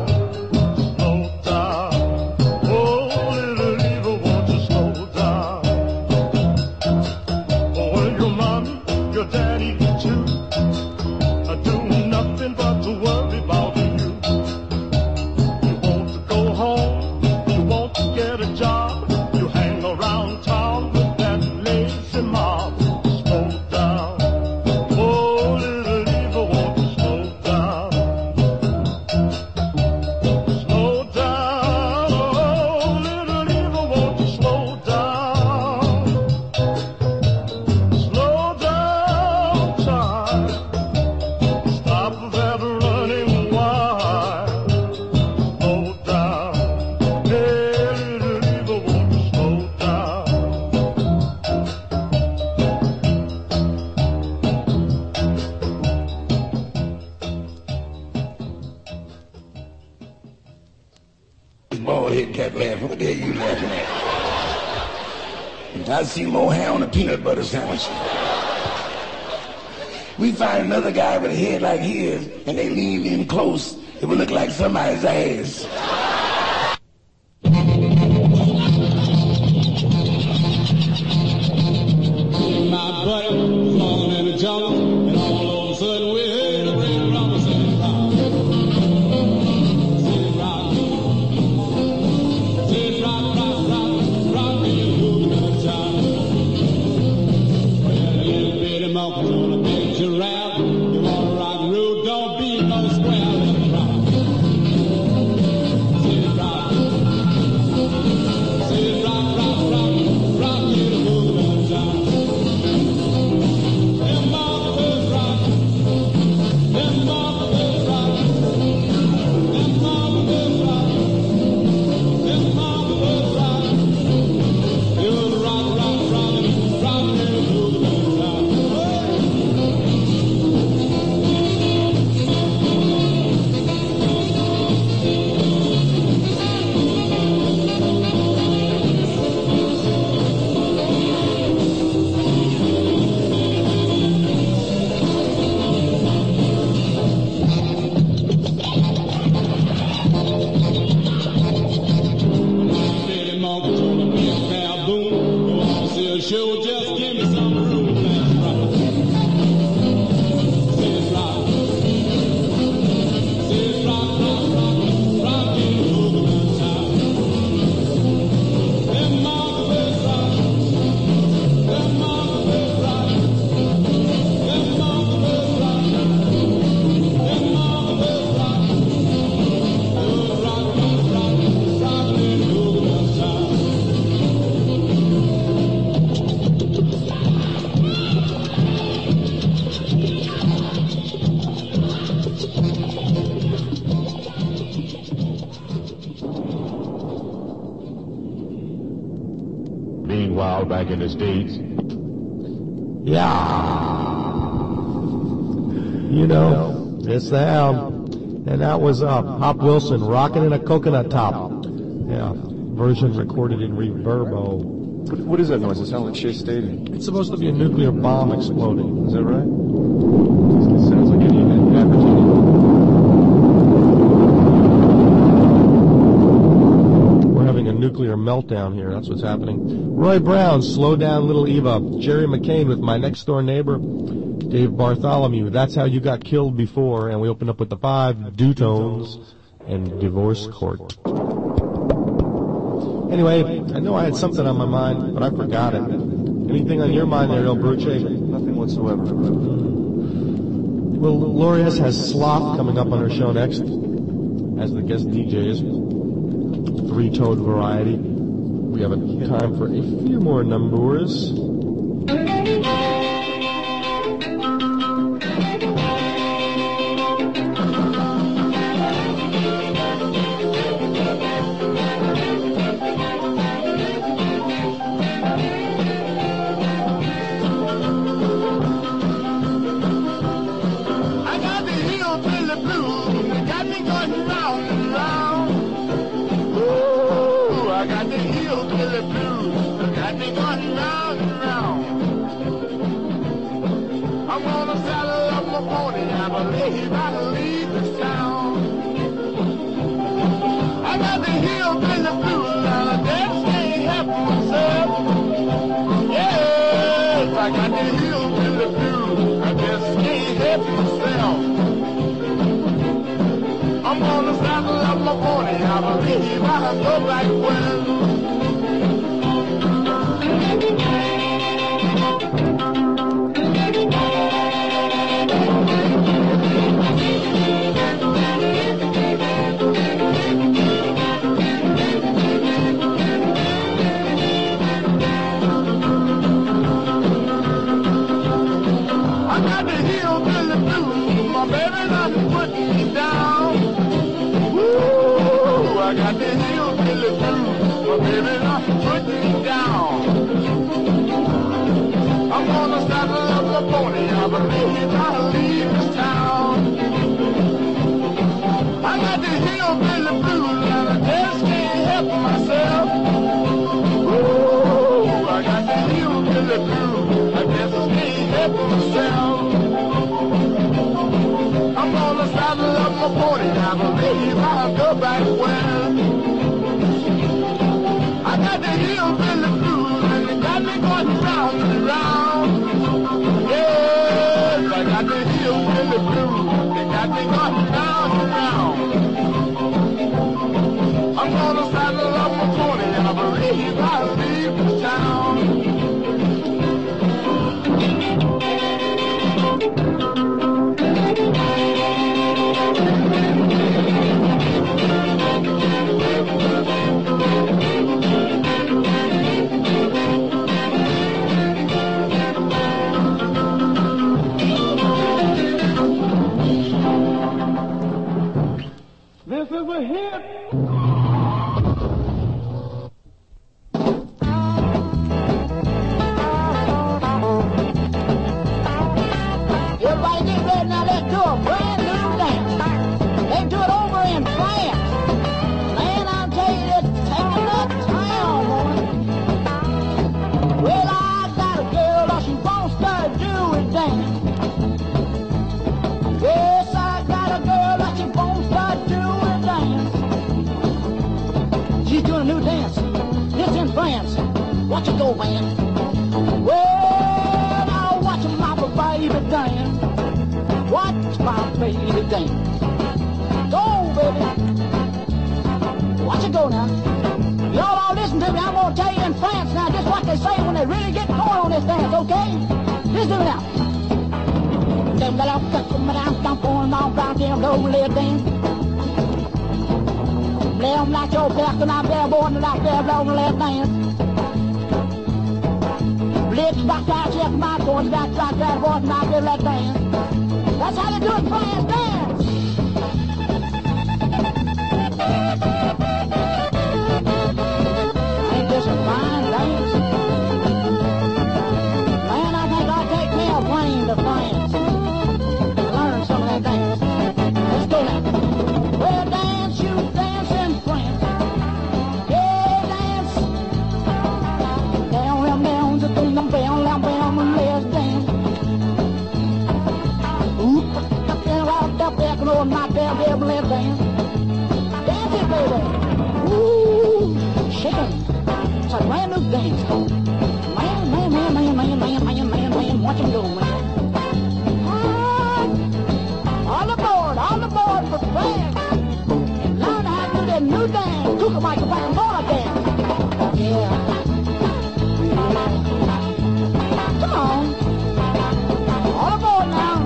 Your daddy too, do cat laughing. What the hell you laughing at? I see more hair on a peanut butter sandwich. We find another guy with a head like his, and they lean in close. It would look like somebody's ass. My buddy was falling in the jungle, and all of a sudden we heard a great rumble saying rock. Say rock. Say rock, rock, rock, rock me a boogie child. Well, little bitty monkey on a big giraffe. You wanna rock and roll, don't be no square, let's rock. Say rock. Say rock, rock, rock, rock me a boogie child. Show, just give me some room, let's rock. Say rock. Say rock, rock, rock, rock in the boogie child. Them marvelous rock. Them marvelous rock. Them marvelous rock. Them marvelous rock. Rock, rock, rock, rock in the boogie child. Meanwhile, back in the States. Yeah. You know, it's the Hound. And that was Hop Wilson, Rockin' in a Coconut Top. Yeah, version recorded in Reverbo. What is that noise? It sounds like Shea Stadium. It's supposed to be a nuclear bomb exploding. Is that right? It sounds like any advertising. We're having a nuclear meltdown here. That's what's happening. Roy Brown, Slow Down Little Eva. Jerry McCain with My Next Door Neighbor. Dave Bartholomew, That's How You Got Killed Before. And we open up with the 5 Dutones and Divorce Court. Anyway, I know I had something on my mind, but I forgot it. Anything on your mind there, El Bruce? Nothing whatsoever. Well, Lorias has Sloth coming up on her show next as the guest DJs. 3-toed variety. We have time for a few more numbers. head for myself. I'm gonna saddle up my pony, I believe I'll go back west. I got the hillbilly blues and they got me going round and round. Yes, I got the hillbilly blues, they got me going round and round. I'm gonna saddle up my pony, I believe I'll leave this town. This is a hit. Everybody get ready now, let's do a brand new dance. They do it over in France. Man, I'll tell you, it's taking up town, boy. Well, I got a girl, she won't start doing dance. Yes, I got a girl, she won't start doing dance. She's doing a new dance. This in France. Watch it go, man. Well, now watch my baby dance. Watch my baby dance. Go, baby. Watch it go now. Y'all all listen to me. I'm going to tell you in France now just what they say when they really get going on this dance, okay? Listen to me now. Play them like your back and I'm there, born like they're blowing the left dance. Let's rock out, check my boys, rock that boy, and I'll let dance. That's how they do it, France dance. Ain't this a fine dance? Man, I think I'll take me a plane to France. Learn some of that dance. Let's go now. Well, dance, you dance in France. Yeah, dance. Down, down, down, just down, down, down, down, let's dance. Oop, up there, out up there, come on, knock down, there, let's dance. Dance it, baby. Ooh, shaking. It's a brand new dance. Man, watch him go, man. All aboard for France. Learn how to do that new dance. Took a microphone, more dance. Yeah. Come on. All aboard now.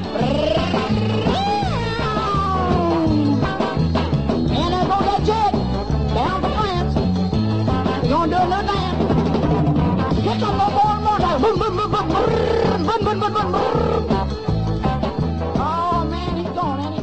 And there goes that jet. Down to France. We're going to do a new dance. Get some more time. Boom, boom, boom, boom, boom, boom, boom, boom, boom, boom. Oh, man, he's gone, ain't he?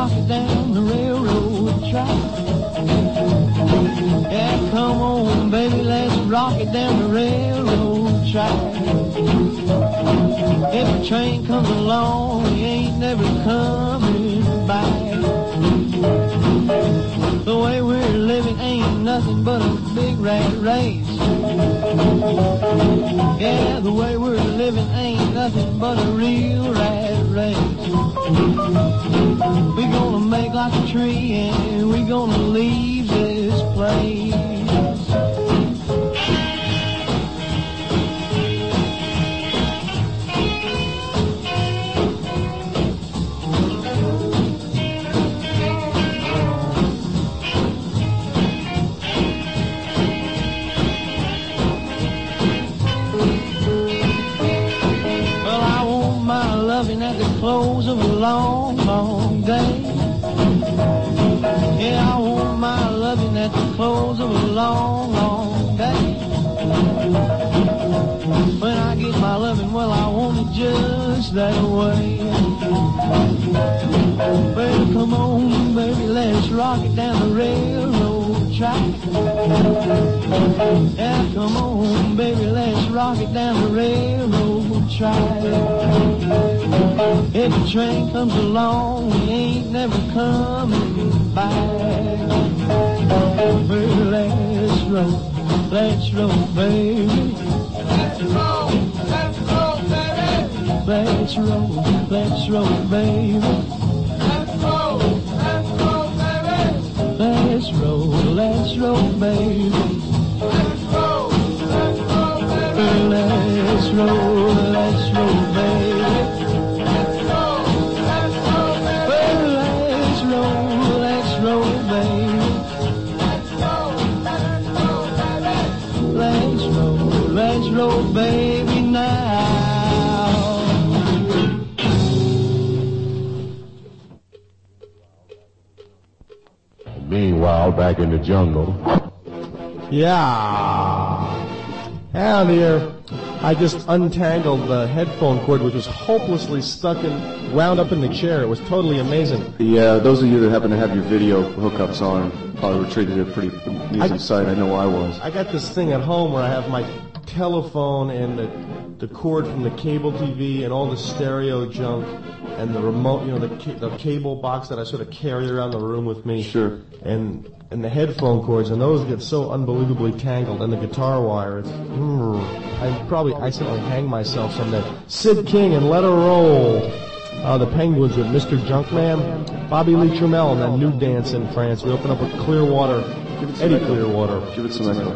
rocket down the railroad track. Yeah, come on, baby, let's rock it down the railroad track. If a train comes along, he ain't never coming back. The way we're living ain't nothing but a big rat race. Yeah, the way we're living ain't nothing but a real rat race. We're gonna make like a tree and we're gonna leave this place. At the close of a long, long day. Yeah, I want my loving at the close of a long, long day. When I get my loving, well, I want it just that way. Well, come on, baby, let's rock it down the railroad track. Yeah, come on, baby, let's rock it down the railroad track. If a train comes along, he ain't never coming back. Well, let's roll, baby. Let's roll, baby. Let's roll, baby. Let's roll, baby. Let's roll, baby. Let's roll, baby. Let's roll, baby. Let's roll, baby, now. Meanwhile, back in the jungle. Yeah. And here, I just untangled the headphone cord, which was hopelessly stuck and wound up in the chair. It was totally amazing. Yeah, those of you that happen to have your video hookups on probably were treated a pretty amusing sight. I know I was. I got this thing at home where I have my telephone and the cord from the cable TV and all the stereo junk and the remote, the cable box that I sort of carry around the room with me. Sure. And the headphone cords, and those get so unbelievably tangled, and the guitar wire. It's I probably accidentally hang myself someday. Sid King and Let Her Roll. The Penguins with Mr. Junkman, Bobby Lee Trammell, and that new dance in France. We open up with Clearwater, Eddie Clearwater. Give it some echo.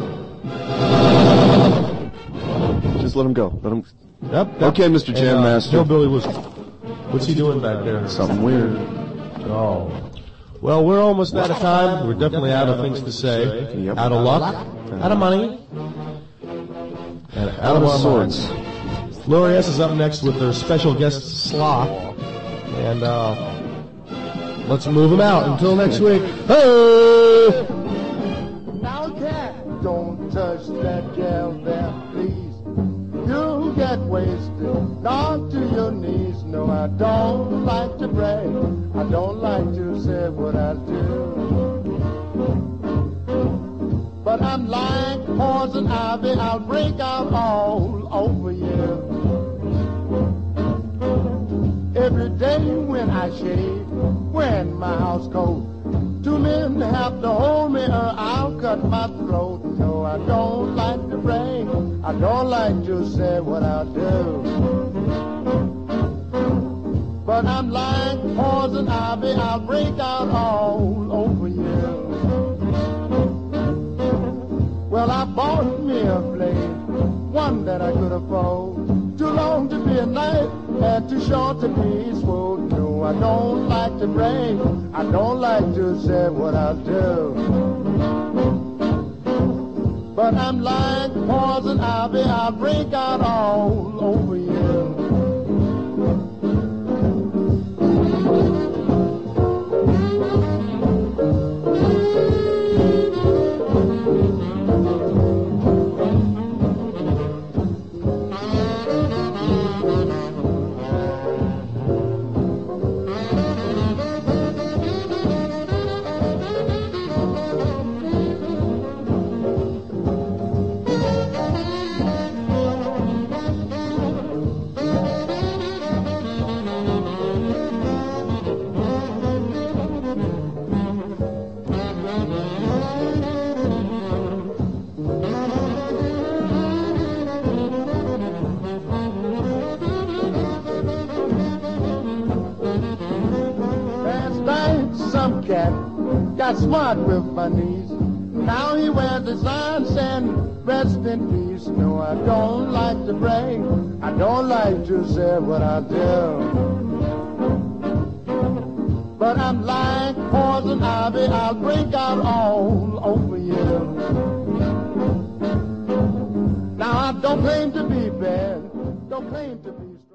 Just let him go. Let him. Yep. Okay, Mr. Jam Master. Billy was. What's he doing back there? Something weird. Oh. Well, we're almost out of time. We're definitely out of things to say. Yep. Out of luck. Out of money. And out of our swords. Lori S. is up next with their special guest, Sloth. And let's move him out. Until next week. Hey! Now, Jack, don't touch that gal there, please. You'll get wasted, down to your knees. No, I don't like to brag. I don't like to say what I do. But I'm like poison ivy, I'll break out all over you. Every day when I shave, when my house coat, 2 men have to hold me or I'll cut my throat. No, I don't like to brag, I don't like to say what I do. But I'm like poison ivy, I'll break out all over you. Well, I bought me a blade, one that I could afford. Too long to be a knife, and too short to be sword. No, I don't like to brag, I don't like to say what I do. But I'm like poison ivy, I'll break out all over you. got smart with my niece. Now he wears the sign saying, rest in peace. No, I don't like to brag. I don't like to say what I do. But I'm like poison ivy, I'll break out all over you. Now I don't claim to be bad, don't claim to be